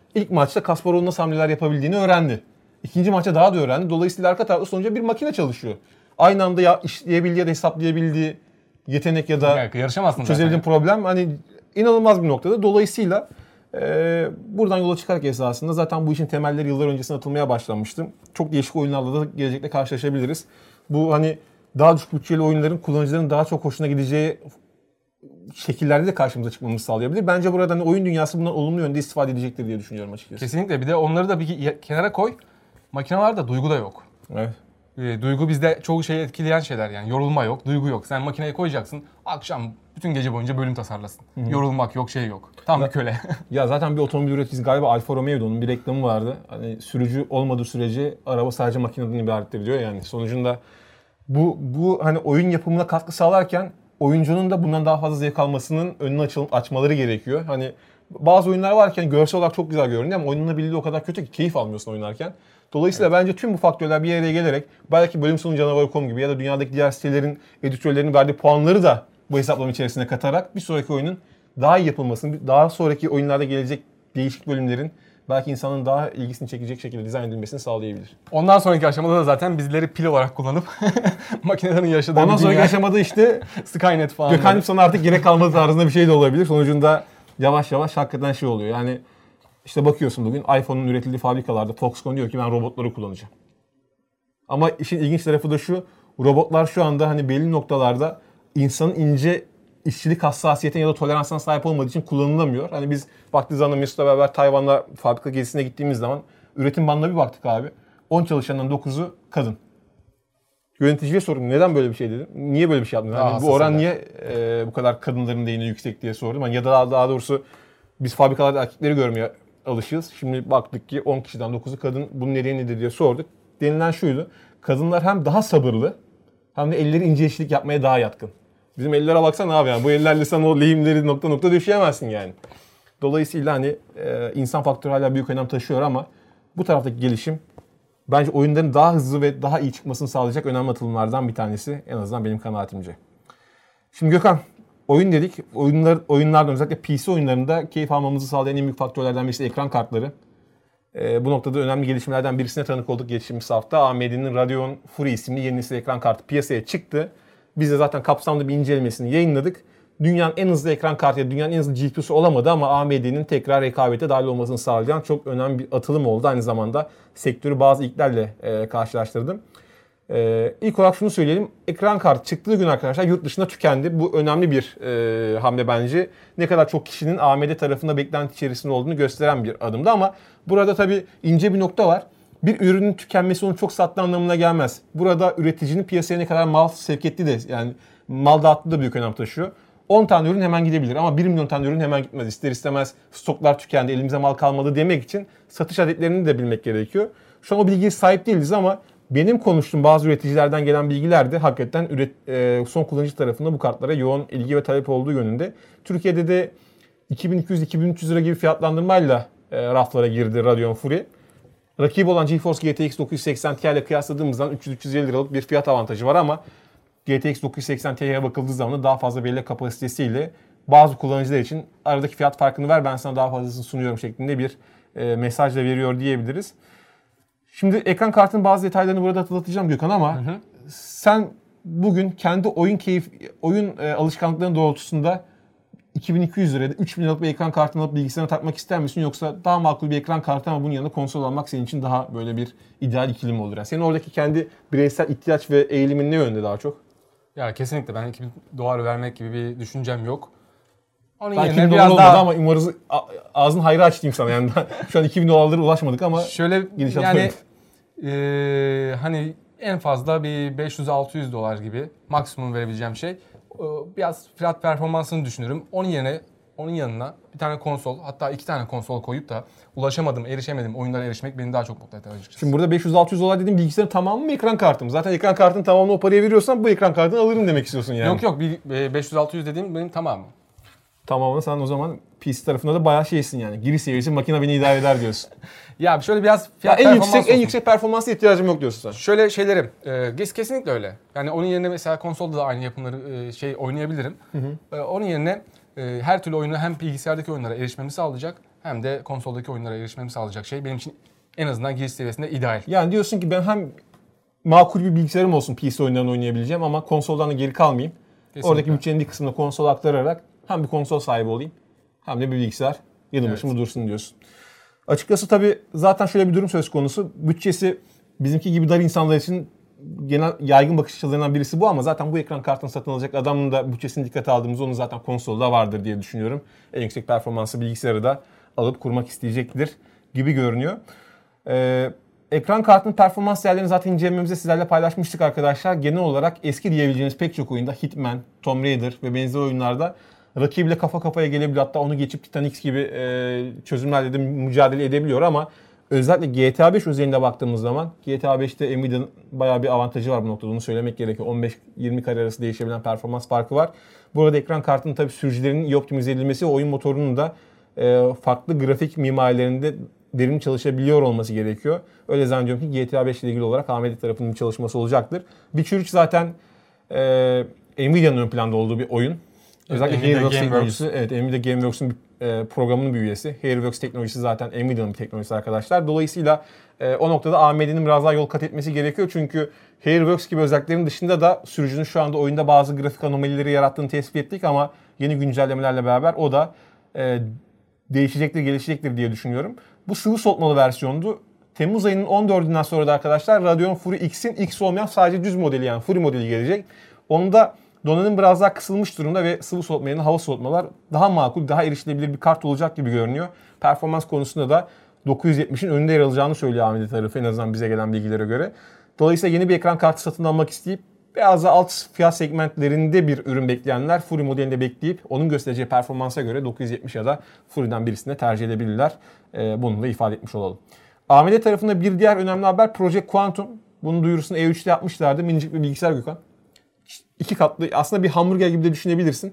ilk maçta Kasparov'un nasıl hamleler yapabildiğini öğrendi. İkinci maçta daha da öğrendi. Dolayısıyla arka tarafta sonuçta bir makine çalışıyor. Aynı anda ya işleyebildiği ya da hesaplayabildiği yetenek ya da yarışamazsın çözebildiğin problem hani inanılmaz bir noktada. Dolayısıyla e, buradan yola çıkarak esasında zaten bu işin temelleri yıllar öncesinde atılmaya başlanmıştı. Çok değişik oyunlarla da gelecekte karşılaşabiliriz. Bu hani daha düşük bütçeli oyunların kullanıcıların daha çok hoşuna gideceği şekillerde de karşımıza çıkmamızı sağlayabilir. Bence burada hani oyun dünyası bundan olumlu yönde istifade edecektir diye düşünüyorum açıkçası. Kesinlikle. Bir de onları da bir kenara koy. Makinelerde duygu da yok. Evet. E, duygu bizde çoğu şeyi etkileyen şeyler yani. Yorulma yok, duygu yok. Sen makineye koyacaksın, akşam bütün gece boyunca bölüm tasarlasın. Hı-hı. Yorulmak yok, şey yok. Tam bir köle. Ya zaten bir otomobil üreticisi galiba Alfa Romeo'da onun bir reklamı vardı. Hani sürücü olmadığı sürece araba sadece makineden ibarettir diyor yani. Sonucunda bu bu hani oyun yapımına katkı sağlarken oyuncunun da bundan daha fazla zevk almasının önünü açıl- açmaları gerekiyor. Hani bazı oyunlar varken görsel olarak çok güzel görünüyor ama oynanabildiği o kadar kötü ki keyif almıyorsun oynarken. Dolayısıyla evet. Bence tüm bu faktörler bir araya gelerek belki bölüm sonu canavarı nokta com gibi ya da dünyadaki diğer sitelerin editörlerinin verdiği puanları da bu hesaplama içerisine katarak bir sonraki oyunun daha iyi yapılmasını, daha sonraki oyunlarda gelecek değişik bölümlerin belki insanın daha ilgisini çekecek şekilde dizayn edilmesini sağlayabilir. Ondan sonraki aşamada da zaten bizleri pil olarak kullanıp makinelerin yaşadığı Ondan sonraki aşamada işte Skynet falan. Gökhan'cığım sana artık gerek kalmadı tarzında bir şey de olabilir. Sonucunda yavaş yavaş hakikaten şey oluyor. Yani işte bakıyorsun bugün iPhone'un üretildiği fabrikalarda Foxconn diyor ki ben robotları kullanacağım. Ama işin ilginç tarafı da şu. Robotlar şu anda hani belli noktalarda insanın ince işçilik hassasiyetine ya da toleransına sahip olmadığı için kullanılamıyor. Hani biz baktığı zaman Mesut'la beraber Tayvan'da fabrika gezisine gittiğimiz zaman üretim bandına bir baktık abi. on çalışandan dokuzu kadın. Yöneticiye sordum neden böyle bir şey dedim. Niye böyle bir şey yaptın? Yani bu oran niye e, bu kadar kadınların değini yüksek diye sordum. Hani ya da daha, daha doğrusu biz fabrikalarda erkekleri görmeye alışığız. Şimdi baktık ki on kişiden dokuzu kadın. Bunun nedeni nedir diye sorduk. Denilen şuydu. Kadınlar hem daha sabırlı hem de elleri ince işçilik yapmaya daha yatkın. Bizim ellere baksana abi yani bu ellerle sen o lehimleri nokta nokta döşeyemezsin yani. Dolayısıyla hani e, insan faktörü hala büyük önem taşıyor ama bu taraftaki gelişim bence oyunların daha hızlı ve daha iyi çıkmasını sağlayacak önemli atılımlardan bir tanesi. En azından benim kanaatimce. Şimdi Gökhan, oyun dedik. Oyunlar, oyunlardan özellikle P C oyunlarında keyif almamızı sağlayan en büyük faktörlerden birisi ekran kartları. E, bu noktada önemli gelişmelerden birisine tanık olduk geçtiğimiz hafta. A M D'nin Radeon Fury isimli yeni nesil ekran kartı piyasaya çıktı. Biz de zaten kapsamlı bir incelemesini yayınladık. Dünyanın en hızlı ekran kartı, dünyanın en hızlı G P U'su olamadı ama A M D'nin tekrar rekabete dahil olmasını sağlayan çok önemli bir atılım oldu. Aynı zamanda sektörü bazı ilklerle e, karşılaştırdım. E, ilk olarak şunu söyleyelim. Ekran kartı çıktığı gün arkadaşlar yurt dışında tükendi. Bu önemli bir e, hamle bence. Ne kadar çok kişinin A M D tarafında beklenti içerisinde olduğunu gösteren bir adımdı ama burada tabii ince bir nokta var. Bir ürünün tükenmesi onu çok sattığı anlamına gelmez. Burada üreticinin piyasaya ne kadar mal sevk ettiği de yani mal dağıttığı da büyük önem taşıyor. on tane ürün hemen gidebilir ama bir milyon tane ürün hemen gitmez. İster istemez stoklar tükendi, elimize mal kalmadı demek için satış adetlerini de bilmek gerekiyor. Şu an o bilgiye sahip değiliz ama benim konuştuğum bazı üreticilerden gelen bilgiler de hakikaten üret, e, son kullanıcı tarafında bu kartlara yoğun ilgi ve talep olduğu yönünde. Türkiye'de de iki bin iki yüz iki bin üç yüz lira gibi fiyatlandırmayla e, raflara girdi Radeon Fury. Rakibi olan GeForce G T X dokuz yüz seksen Ti ile kıyasladığımızdan üç yüz üç yüz elli liralık bir fiyat avantajı var ama G T X dokuz yüz seksen Ti'ye bakıldığı zaman daha fazla bellek kapasitesiyle bazı kullanıcılar için aradaki fiyat farkını ver ben sana daha fazlasını sunuyorum şeklinde bir e, mesaj da veriyor diyebiliriz. Şimdi ekran kartının bazı detaylarını burada hatırlatacağım Gökhan ama hı hı. Sen bugün kendi oyun keyif oyun e, alışkanlıklarının doğrultusunda iki bin iki yüz liraya da üç bin liralık bir ekran kartını alıp bilgisayarına takmak ister misin? Yoksa daha makul bir ekran kartı ama bunun yanında konsol almak senin için daha böyle bir ideal ikili mi olur? Yani senin oradaki kendi bireysel ihtiyaç ve eğilimin ne yönde daha çok? Ya kesinlikle ben iki bin dolar vermek gibi bir düşüncem yok. Onun ben iki bin dolar olmadı daha... ama umarız ağzın hayrı aç diyeyim sana yani. Şu an iki bin dolarlara ulaşmadık ama şöyle yani e, hani en fazla bir beş yüz altı yüz dolar gibi maksimum verebileceğim şey. Biraz fiyat performansını düşünürüm. Onun yerine, onun yanına bir tane konsol, hatta iki tane konsol koyup da ulaşamadım, erişemedim oyunlara erişmek beni daha çok mutlu eder açıkçası. Şimdi burada beş yüz altı yüz dolar dediğim bilgisayarın tamamı mı ekran kartım? Zaten ekran kartının tamamını o paraya veriyorsan bu ekran kartını alırım demek istiyorsun yani. Yok yok, beş yüz altı yüz dediğim benim tamamı. Tamamını sen o zaman P C tarafında da bayağı şeysin yani. Giriş seviyesi makine beni idare eder diyorsun. Ya şöyle biraz fiyat en yüksek olsun. En yüksek performansa ihtiyacım yok diyorsun sen. Şöyle şeylerim, e, kesinlikle öyle. Yani onun yerine mesela konsolda da aynı yapımları e, şey oynayabilirim. Hı hı. E, onun yerine e, her türlü oyunu hem bilgisayardaki oyunlara erişmemi sağlayacak hem de konsoldaki oyunlara erişmemi sağlayacak şey benim için en azından giriş seviyesinde ideal. Yani diyorsun ki ben hem makul bir bilgisayarım olsun P C oyunlarını oynayabileceğim ama konsoldan da geri kalmayayım. Kesinlikle. Oradaki bütçenin bir kısmını konsola aktararak hem bir konsol sahibi olayım hem de bir bilgisayar yanı başıma evet. dursun diyorsun. Açıkçası tabii zaten şöyle bir durum söz konusu. Bütçesi bizimki gibi dar insanlar için genel yaygın bakış açılarından birisi bu ama zaten bu ekran kartını satın alacak adamın da bütçesini dikkate aldığımızda onun zaten konsolda vardır diye düşünüyorum. En yüksek performanslı bilgisayarı da alıp kurmak isteyecektir gibi görünüyor. Ee, ekran kartının performans değerlerini zaten incelememizde sizlerle paylaşmıştık arkadaşlar. Genel olarak eski diyebileceğiniz pek çok oyunda Hitman, Tomb Raider ve benzer oyunlarda rakibiyle kafa kafaya gelebiliyor. Hatta onu geçip Titanic gibi e, çözümlerle de mücadele edebiliyor ama özellikle G T A beş özelinde baktığımız zaman G T A beşte Nvidia'nın bayağı bir avantajı var bu noktada. Onu söylemek gerekiyor. on beş yirmi kare arası değişebilen performans farkı var. Burada ekran kartının tabii sürücülerinin iyi optimize edilmesi ve oyun motorunun da e, farklı grafik mimarilerinde derin çalışabiliyor olması gerekiyor. Öyle zannediyorum ki G T A beş ile ilgili olarak A M D tarafının bir çalışması olacaktır. Witcher üç zaten e, Nvidia'nın ön planda olduğu bir oyun. Özellikle Nvidia Hairworks Gameworks. teknolojisi, evet Nvidia Gameworks'un bir e, programının bir üyesi. Hairworks teknolojisi zaten Nvidia'nın bir teknolojisi arkadaşlar. Dolayısıyla e, o noktada A M D'nin biraz daha yol kat etmesi gerekiyor. Çünkü Hairworks gibi özelliklerin dışında da sürücünün şu anda oyunda bazı grafik anomalileri yarattığını tespit ettik ama yeni güncellemelerle beraber o da e, değişecektir, gelişecektir diye düşünüyorum. Bu sıvı soğutmalı versiyondu. Temmuz ayının on dördünden sonra da arkadaşlar Radeon Fury X'in X olmayan sadece düz modeli yani Fury modeli gelecek. Onda donanım biraz daha kısılmış durumda ve sıvı soğutma yerine hava soğutmalar daha makul, daha erişilebilir bir kart olacak gibi görünüyor. Performans konusunda da dokuz yüz yetmişin önünde yer alacağını söylüyor A M D tarafı en azından bize gelen bilgilere göre. Dolayısıyla yeni bir ekran kartı satın almak isteyip biraz da alt fiyat segmentlerinde bir ürün bekleyenler Fury modelinde bekleyip onun göstereceği performansa göre dokuz yüz yetmiş ya da Fury'den birisini tercih edebilirler. Ee, bunu da ifade etmiş olalım. A M D tarafında bir diğer önemli haber Project Quantum. Bunun duyurusunu E üç'te yapmışlardı. Minicik bir bilgisayar Gökhan. İki katlı aslında bir hamburger gibi de düşünebilirsin.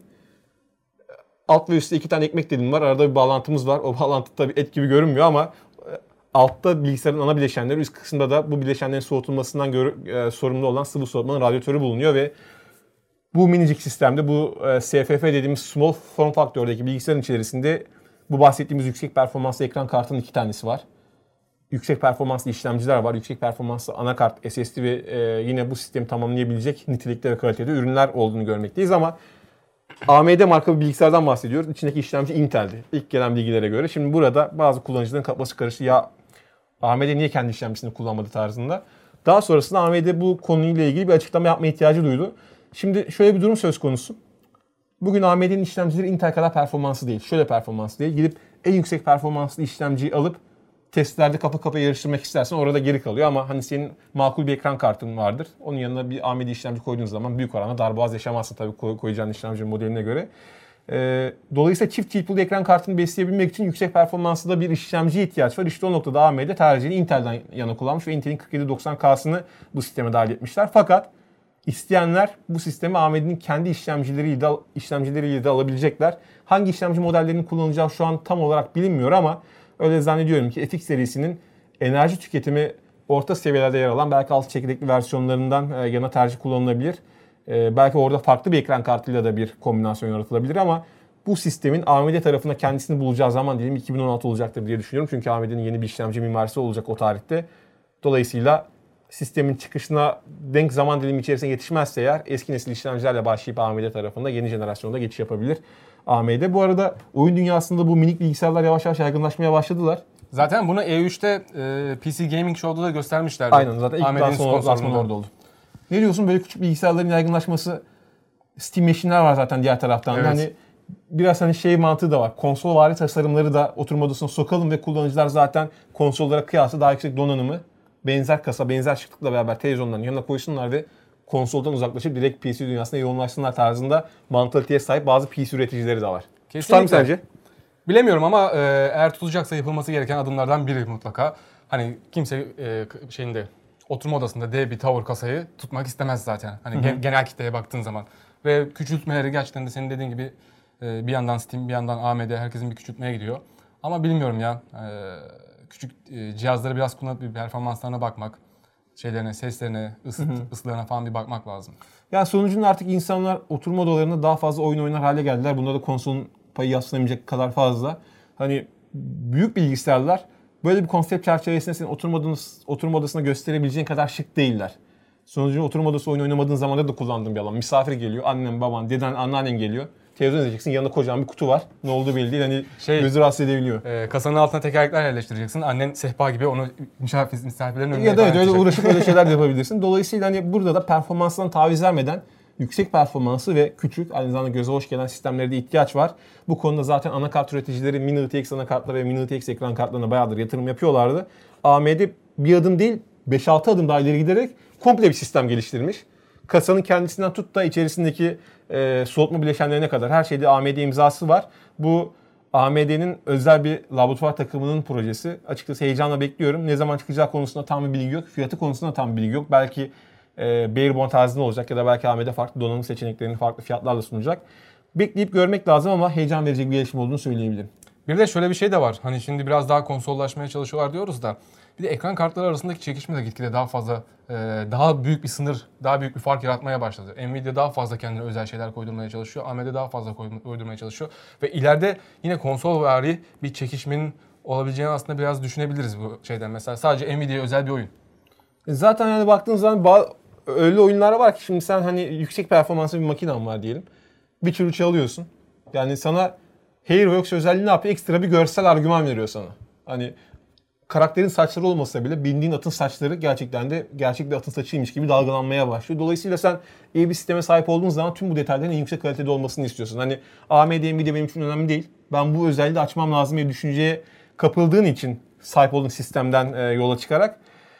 Alt ve üstte iki tane ekmek dilim var. Arada bir bağlantımız var. O bağlantı tabii et gibi görünmüyor ama altta bilgisayarın ana bileşenleri, üst kısımda da bu bileşenlerin soğutulmasından gör, e, sorumlu olan sıvı soğutmanın radyatörü bulunuyor ve bu minicik sistemde bu e, S F F dediğimiz Small Form Factor'daki bilgisayarın içerisinde bu bahsettiğimiz yüksek performanslı ekran kartının iki tanesi var. Yüksek performanslı işlemciler var. Yüksek performanslı anakart, S S D ve e, yine bu sistemi tamamlayabilecek nitelikte ve kalitede ürünler olduğunu görmekteyiz ama A M D marka bir bilgisayardan bahsediyoruz. İçindeki işlemci Intel'di. İlk gelen bilgilere göre. Şimdi burada bazı kullanıcıların kafası karıştı. Ya A M D niye kendi işlemcisini kullanmadı tarzında. Daha sonrasında A M D bu konuyla ilgili bir açıklama yapma ihtiyacı duydu. Şimdi şöyle bir durum söz konusu. Bugün A M D'nin işlemcileri Intel kadar performanslı değil. Şöyle performanslı değil. Gidip en yüksek performanslı işlemciyi alıp testlerde kafa kafaya yarıştırmak istersen orada geri kalıyor ama hani senin makul bir ekran kartın vardır. Onun yanına bir A M D işlemci koyduğun zaman büyük oranda darboğaz yaşamazsın tabii koy, koyacağın işlemci modeline göre. Ee, dolayısıyla çift T P U'lu ekran kartını besleyebilmek için yüksek performanslı da bir işlemciye ihtiyaç var. İşte o noktada A M D tercihini Intel'den yana kullanmış ve Intel'in kırk yedi doksan K'sını bu sisteme dahil etmişler. Fakat isteyenler bu sistemi A M D'nin kendi işlemcileriyle de, işlemcileriyle de alabilecekler. Hangi işlemci modellerini kullanacağı şu an tam olarak bilinmiyor ama öyle zannediyorum ki F X serisinin enerji tüketimi orta seviyelerde yer alan belki altı çekirdekli versiyonlarından yana tercih kullanılabilir. Belki orada farklı bir ekran kartıyla da bir kombinasyon yaratılabilir ama bu sistemin A M D tarafında kendisini bulacağı zaman diyelim iki bin on altı olacaktır diye düşünüyorum. Çünkü A M D'nin yeni bir işlemci mimarisi olacak o tarihte. Dolayısıyla sistemin çıkışına denk zaman dilimi içerisinde yetişmezse eğer eski nesil işlemcilerle başlayıp A M D tarafında yeni jenerasyonda geçiş yapabilir A M D. Bu arada oyun dünyasında bu minik bilgisayarlar yavaş yavaş yaygınlaşmaya başladılar. Zaten bunu E üç'te e, P C Gaming Show'da da göstermişlerdi. Aynen zaten ilk lansmanı orada oldu. Ne diyorsun böyle küçük bilgisayarların yaygınlaşması? Steam Machine'ler var zaten diğer taraftan. Evet. Hani biraz hani şey mantığı da var. Konsolvari tasarımları da oturma odasına sokalım ve kullanıcılar zaten konsollara kıyasla daha yüksek donanımı benzer kasa, benzer şıklıkla beraber televizyonların yanına koysunlar ve konsoldan uzaklaşıp direkt P C dünyasına yoğunlaşsınlar tarzında mantaliteye sahip bazı P C üreticileri de var. Kesinlikle. Tutar mı sence? Bilemiyorum ama e, eğer tutacaksa yapılması gereken adımlardan biri mutlaka. Hani kimse e, şeyinde oturma odasında dev bir tower kasayı tutmak istemez zaten. Hani gen, genel kitleye baktığın zaman. Ve küçültmeleri gerçekten de senin dediğin gibi e, bir yandan Steam, bir yandan A M D herkesin bir küçültmeye gidiyor. Ama bilmiyorum ya. E, küçük e, cihazları biraz kullanıp bir performanslarına bakmak, şeylerine, seslerine, ısı, ısılarına falan bir bakmak lazım. Ya sonucunda artık insanlar oturma odalarında daha fazla oyun oynar hale geldiler. Bunda da konsolun payı yaslayamayacak kadar fazla. Hani büyük bilgisayarlar böyle bir konsept çerçevesinde senin oturma, odasına, oturma odasına gösterebileceğin kadar şık değiller. Sonucunda oturma odası oyun oynamadığın zamanda da kullandığın bir alan. Misafir geliyor, annen, baban, deden, anneannen geliyor. Televizyon izleyeceksin, yanında kocaman bir kutu var. Ne olduğu belli değil, hani şey, gözü rahatsız edebiliyor. E, kasanın altına tekerlekler yerleştireceksin. Annen sehpa gibi onu misafir, misafirlerin önüne ya da evet, öyle uğraşıp öyle şeyler de yapabilirsin. Dolayısıyla hani burada da performansdan taviz vermeden yüksek performansı ve küçük, aynı zamanda göze hoş gelen sistemlere de ihtiyaç var. Bu konuda zaten anakart üreticileri Mini R T X anakartlara ve Mini R T X ekran kartlarına bayağıdır yatırım yapıyorlardı. A M D bir adım değil, beş altı adım daha ileri giderek komple bir sistem geliştirmiş. Kasanın kendisinden tut da içerisindeki e, soğutma bileşenlerine kadar her şeyde A M D imzası var. Bu A M D'nin özel bir laboratuvar takımının projesi. Açıkçası heyecanla bekliyorum. Ne zaman çıkacağı konusunda tam bir bilgi yok. Fiyatı konusunda tam bir bilgi yok. Belki e, Barebone tarzında olacak ya da belki A M D farklı donanım seçeneklerini farklı fiyatlarla sunacak. Bekleyip görmek lazım ama heyecan verecek bir gelişme olduğunu söyleyebilirim. Bir de şöyle bir şey de var. Hani şimdi biraz daha konsollaşmaya çalışıyorlar diyoruz da bir de ekran kartları arasındaki çekişme de gitgide daha fazla, daha büyük bir sınır, daha büyük bir fark yaratmaya başladı. Nvidia daha fazla kendine özel şeyler koydurmaya çalışıyor. A M D daha fazla koydurmaya çalışıyor. Ve ileride yine konsolvari bir çekişmenin olabileceğini aslında biraz düşünebiliriz bu şeyden. Mesela sadece Nvidia'ya özel bir oyun. Zaten hani baktığın zaman öyle oyunlar var ki şimdi sen hani yüksek performanslı bir makinen var diyelim. Witcher üçü alıyorsun. Yani sana Hairworks özelliği ne yapıyor? Ekstra bir görsel argüman veriyor sana. Hani karakterin saçları olmasa bile bildiğin atın saçları gerçekten de gerçek bir atın saçıymış gibi dalgalanmaya başlıyor. Dolayısıyla sen iyi bir sisteme sahip olduğun zaman tüm bu detayların en yüksek kalitede olmasını istiyorsun. Hani A M D, Nvidia benim için önemli değil. Ben bu özelliği de açmam lazım diye düşünceye kapıldığın için sahip olduğun sistemden e, yola çıkarak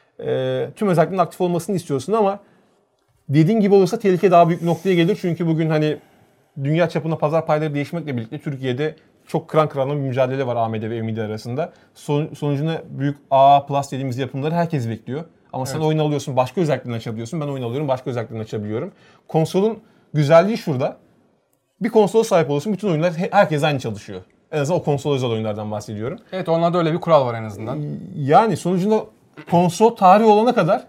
e, tüm özelliklerin aktif olmasını istiyorsun ama dediğin gibi olursa tehlike daha büyük noktaya gelir. Çünkü bugün hani dünya çapında pazar payları değişmekle birlikte Türkiye'de çok kıran kırana bir mücadele var A M D ve Nvidia arasında. Son, sonucunda büyük A A Plus dediğimiz yapımları herkes bekliyor. Ama sen evet. oyun alıyorsun, başka özelliklerini açabiliyorsun. Ben oyun alıyorum, başka özelliklerini açabiliyorum. Konsolun güzelliği şurada. Bir konsola sahip oluyorsun, bütün oyunlar herkes aynı çalışıyor. En azından o konsol özel oyunlardan bahsediyorum. Evet, onlarda öyle bir kural var en azından. Yani sonucunda konsol tarihi olana kadar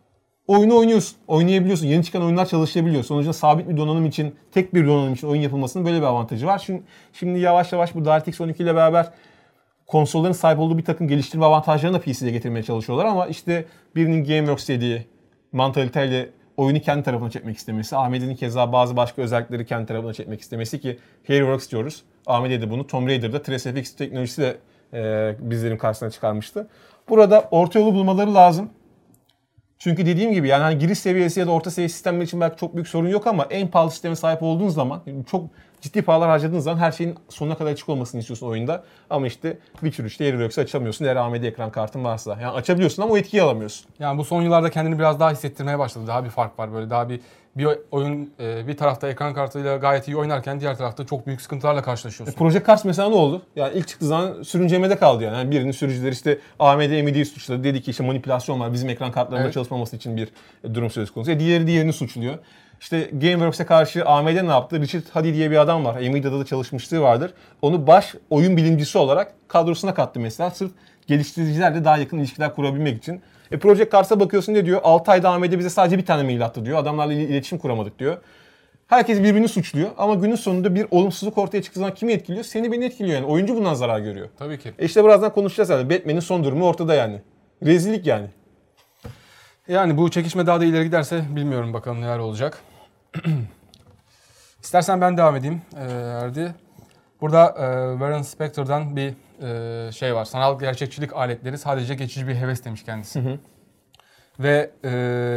oyunu oynuyorsun, oynayabiliyorsun. Yeni çıkan oyunlar çalışabiliyor. Sonuçta sabit bir donanım için, tek bir donanım için oyun yapılmasının böyle bir avantajı var. Şimdi, şimdi yavaş yavaş bu DirectX on iki ile beraber konsolların sahip olduğu bir takım geliştirme avantajlarını da P C'ye getirmeye çalışıyorlar ama işte birinin Gameworks dediği mantaliteyle oyunu kendi tarafına çekmek istemesi, A M D'nin keza bazı başka özellikleri kendi tarafına çekmek istemesi ki Hairworks diyoruz. A M D de bunu Tomb Raider'da TraceFX teknolojisi de e, bizlerin karşısına çıkarmıştı. Burada orta yolu bulmaları lazım. Çünkü dediğim gibi yani hani giriş seviyesi ya da orta seviye sistemler için belki çok büyük sorun yok ama en pahalı sisteme sahip olduğun zaman çok ciddi paralar harcadığın zaman her şeyin sonuna kadar açık olmasını istiyorsun oyunda. Ama işte Witcher üçte Hairworks'ı açamıyorsun eğer A M D ekran kartın varsa. Yani açabiliyorsun ama o etkiyi alamıyorsun. Yani bu son yıllarda kendini biraz daha hissettirmeye başladı. Daha bir fark var böyle. Daha bir bir oyun bir tarafta ekran kartıyla gayet iyi oynarken diğer tarafta çok büyük sıkıntılarla karşılaşıyorsun. E, Project Cars mesela ne oldu? Yani ilk çıktığı zaman sürüncemede kaldı yani. yani birinin sürücüleri işte A M D, Nvidia'yı suçladı. Dedi ki işte manipülasyon var. Bizim ekran kartlarında evet. çalışmaması için bir durum söz konusu. E, diğeri diğerini suçluyor. İşte Gameworks'e karşı A M D ne yaptı? Richard Huddy diye bir adam var. Nvidia'da da çalışmışlığı vardır. Onu baş oyun bilimcisi olarak kadrosuna kattı mesela. Sırf geliştiricilerle daha yakın ilişkiler kurabilmek için. E Project Cars'a bakıyorsun ne diyor? altı ayda A M D bize sadece bir tane mail attı diyor. Adamlarla iletişim kuramadık diyor. Herkes birbirini suçluyor ama günün sonunda bir olumsuzluk ortaya çıktığı zaman kimi etkiliyor? Seni beni etkiliyor yani. Oyuncu bundan zarar görüyor. Tabii ki. E işte birazdan konuşacağız herhalde. Batman'in son durumu ortada yani. Rezillik yani. Yani bu çekişme daha da ileri giderse bilmiyorum bakalım neler olacak. İstersen ben devam edeyim ee, Erdi. Burada e, Warren Spector'dan bir e, şey var. Sanal gerçekçilik aletleri sadece geçici bir heves demiş kendisi. Hı hı. Ve e,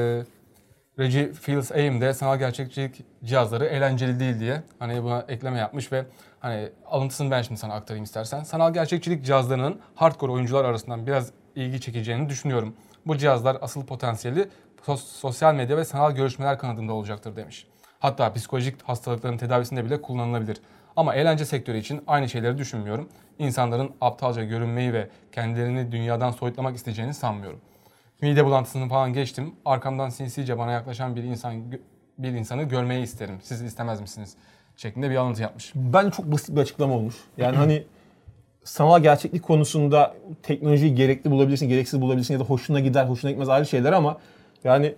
Reggie Fils-Aime de sanal gerçekçilik cihazları eğlenceli değil diye hani buna ekleme yapmış ve hani alıntısını ben şimdi sana aktarayım istersen. Sanal gerçekçilik cihazlarının hardcore oyuncular arasından biraz ilgi çekeceğini düşünüyorum. Bu cihazlar asıl potansiyeli sosyal medya ve sanal görüşmeler kanadında olacaktır demiş. Hatta psikolojik hastalıkların tedavisinde bile kullanılabilir. Ama eğlence sektörü için aynı şeyleri düşünmüyorum. İnsanların aptalca görünmeyi ve kendilerini dünyadan soyutlamak isteyeceğini sanmıyorum. Mide bulantısını falan geçtim. Arkamdan sinsice bana yaklaşan bir insan bir insanı görmeyi isterim. Siz istemez misiniz? Şeklinde bir alıntı yapmış. Ben çok basit bir açıklama olmuş. Yani hani sanal gerçeklik konusunda teknolojiyi gerekli bulabilirsin, gereksiz bulabilirsin ya da hoşuna gider, hoşuna gitmez ayrı şeyler ama yani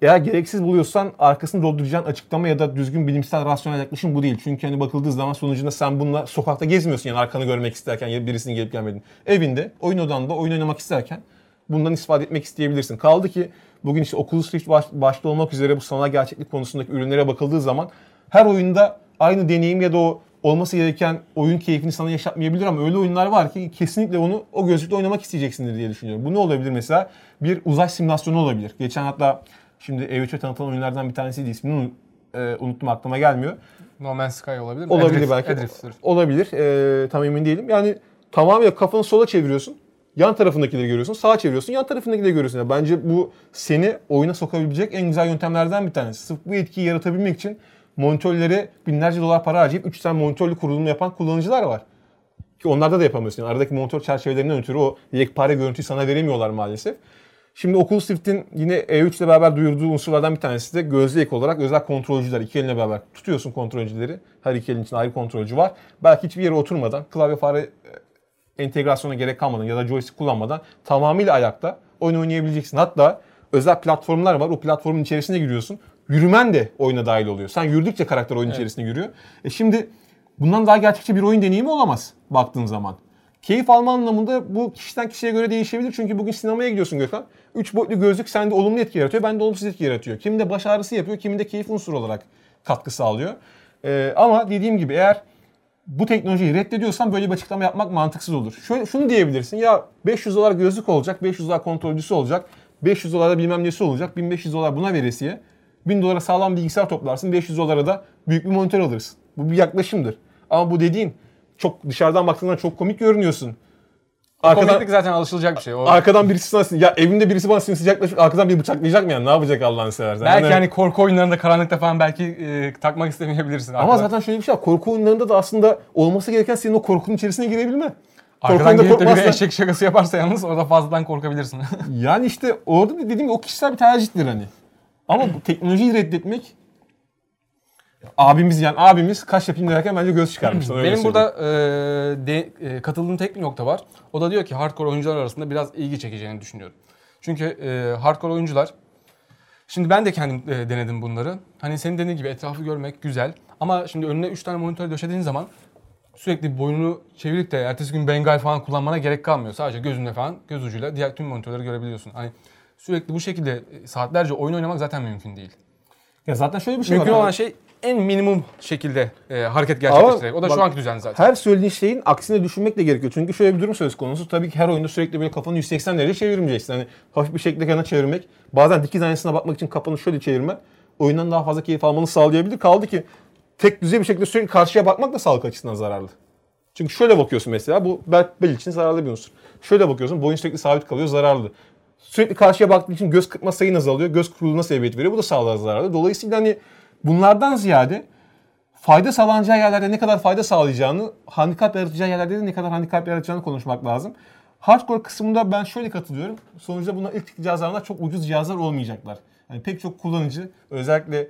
eğer gereksiz buluyorsan arkasını dolduracağın açıklama ya da düzgün bilimsel rasyonel yaklaşım bu değil. Çünkü hani bakıldığı zaman sonucunda sen bununla sokakta gezmiyorsun yani arkanı görmek isterken ya birisinin gelip gelmediğini. Evinde, oyun odanda oyun oynamak isterken bundan istifade etmek isteyebilirsin. Kaldı ki bugün işte Oculus Rift baş, başta olmak üzere bu sanal gerçeklik konusundaki ürünlere bakıldığı zaman her oyunda aynı deneyim ya da o olması gereken oyun keyfini sana yaşatmayabilir ama öyle oyunlar var ki kesinlikle onu o gözlükle oynamak isteyeceksindir diye düşünüyorum. Bu ne olabilir mesela? Bir uzay simülasyonu olabilir. Geçen hatta şimdi E üç'e tanıtılan oyunlardan bir tanesiydi, ismini e, unuttum, aklıma gelmiyor. No Man's Sky olabilir mi? Olabilir Adrift, belki. Adrift'tir. Olabilir. E, tam emin değilim. Yani tamamen kafanı sola çeviriyorsun. Yan tarafındakileri görüyorsun. Sağa çeviriyorsun. Yan tarafındakileri görüyorsun. Yani bence bu seni oyuna sokabilecek en güzel yöntemlerden bir tanesi. Sırf bu etkiyi yaratabilmek için monitörlere binlerce dolar para harcayıp üç tane monitörlü kurulumu yapan kullanıcılar var. Ki onlarda da yapamıyorsun. Yani aradaki monitör çerçevelerinden ötürü o yekpare görüntüyü sana veremiyorlar maalesef. Şimdi Oculus Rift'in yine E üç ile beraber duyurduğu unsurlardan bir tanesi de gözlü ek olarak özel kontrolcüler. İki eline beraber tutuyorsun kontrolcüleri. Her iki elin için ayrı kontrolcü var. Belki hiçbir yere oturmadan, klavye fare entegrasyona gerek kalmadan ya da joystick kullanmadan tamamıyla ayakta oyun oynayabileceksin. Hatta özel platformlar var. O platformun içerisine giriyorsun. Yürümen de oyuna dahil oluyor. Sen yürüdükçe karakter oyun evet. içerisine yürüyor. E şimdi bundan daha gerçekçi bir oyun deneyimi olamaz baktığın zaman. Keyif alma anlamında bu kişiden kişiye göre değişebilir. Çünkü bugün sinemaya gidiyorsun Gökhan. Üç boyutlu gözlük sende olumlu etki yaratıyor. Bende olumsuz etki yaratıyor. Kimi de baş ağrısı yapıyor. Kimi de keyif unsuru olarak katkı sağlıyor. Ee, ama dediğim gibi eğer bu teknolojiyi reddediyorsan böyle bir açıklama yapmak mantıksız olur. Şöyle, şunu diyebilirsin. Ya beş yüz dolar gözlük olacak. beş yüz dolar kontrolcüsü olacak. beş yüz dolara bilmem nesi olacak. bin beş yüz dolar buna veresiye. bin dolara sağlam bilgisayar toplarsın. beş yüz dolara da büyük bir monitör alırsın. Bu bir yaklaşımdır. Ama bu dediğin çok dışarıdan baktığında çok komik görünüyorsun. Arkadan, komiklik zaten alışılacak bir şey. O... Arkadan birisi sana, ya evimde birisi bana sıcaklaşıp arkadan bir bıçaklayacak mı yani? Ne yapacak Allah'ını seversen? Belki yani, hani korku oyunlarında karanlıkta falan belki e, takmak istemeyebilirsin. Ama arkadan. Zaten şöyle bir şey var. Korku oyunlarında da aslında olması gereken senin o korkunun içerisine girebilme. Arkadan gelip de bir eşek şakası yaparsa yalnız orada fazladan korkabilirsin. Yani işte orada dediğim gibi o kişisel bir tercihtir hani. Ama bu teknolojiyi reddetmek abimiz yani abimiz kaş yapayım derken bence göz çıkarmış. Benim söyleyeyim. Burada e, de, e, katıldığım tek bir nokta var. O da diyor ki hardcore oyuncular arasında biraz ilgi çekeceğini düşünüyorum. Çünkü e, hardcore oyuncular, şimdi ben de kendim e, denedim bunları. Hani senin dediğin gibi etrafı görmek güzel. Ama şimdi önüne üç tane monitör döşediğin zaman sürekli boynunu çevirip de ertesi gün Bengal falan kullanmana gerek kalmıyor. Sadece gözünle falan, göz ucuyla diğer tüm monitörleri görebiliyorsun. Hani sürekli bu şekilde saatlerce oyun oynamak zaten mümkün değil. Ya zaten şöyle bir şey mümkün var. Mümkün olan şey en minimum şekilde e, hareket gerçekleştirmek. O da bak, şu anki düzen zaten. Her söylediğin şeyin aksine düşünmek de gerekiyor. Çünkü şöyle bir durum söz konusu. Tabii ki her oyunda sürekli böyle kafanı yüz seksen derece çevirmeyeceksin. Hani hafif bir şekilde yana çevirmek, bazen dikiz aynasına bakmak için kafanı şöyle çevirme oyundan daha fazla keyif almanı sağlayabilir. Kaldı ki tek düzey bir şekilde sürekli karşıya bakmak da sağlık açısından zararlı. Çünkü şöyle bakıyorsun mesela, bu bel, bel için zararlı bir unsur. Şöyle bakıyorsun, boyun sürekli sabit kalıyor, zararlı. Sürekli karşıya baktığın için göz kırpma sayın azalıyor, göz kuruluğuna sebebiyet veriyor. Bu da sağlığa zararlı. Dolayısıyla hani bunlardan ziyade fayda sağlanacağı yerlerde ne kadar fayda sağlayacağını, handikap yaratacağı yerlerde de ne kadar handikap yaratacağını konuşmak lazım. Hardcore kısmında ben şöyle katılıyorum. Sonuçta bunlar ilk cihazlarında çok ucuz cihazlar olmayacaklar. Yani pek çok kullanıcı, özellikle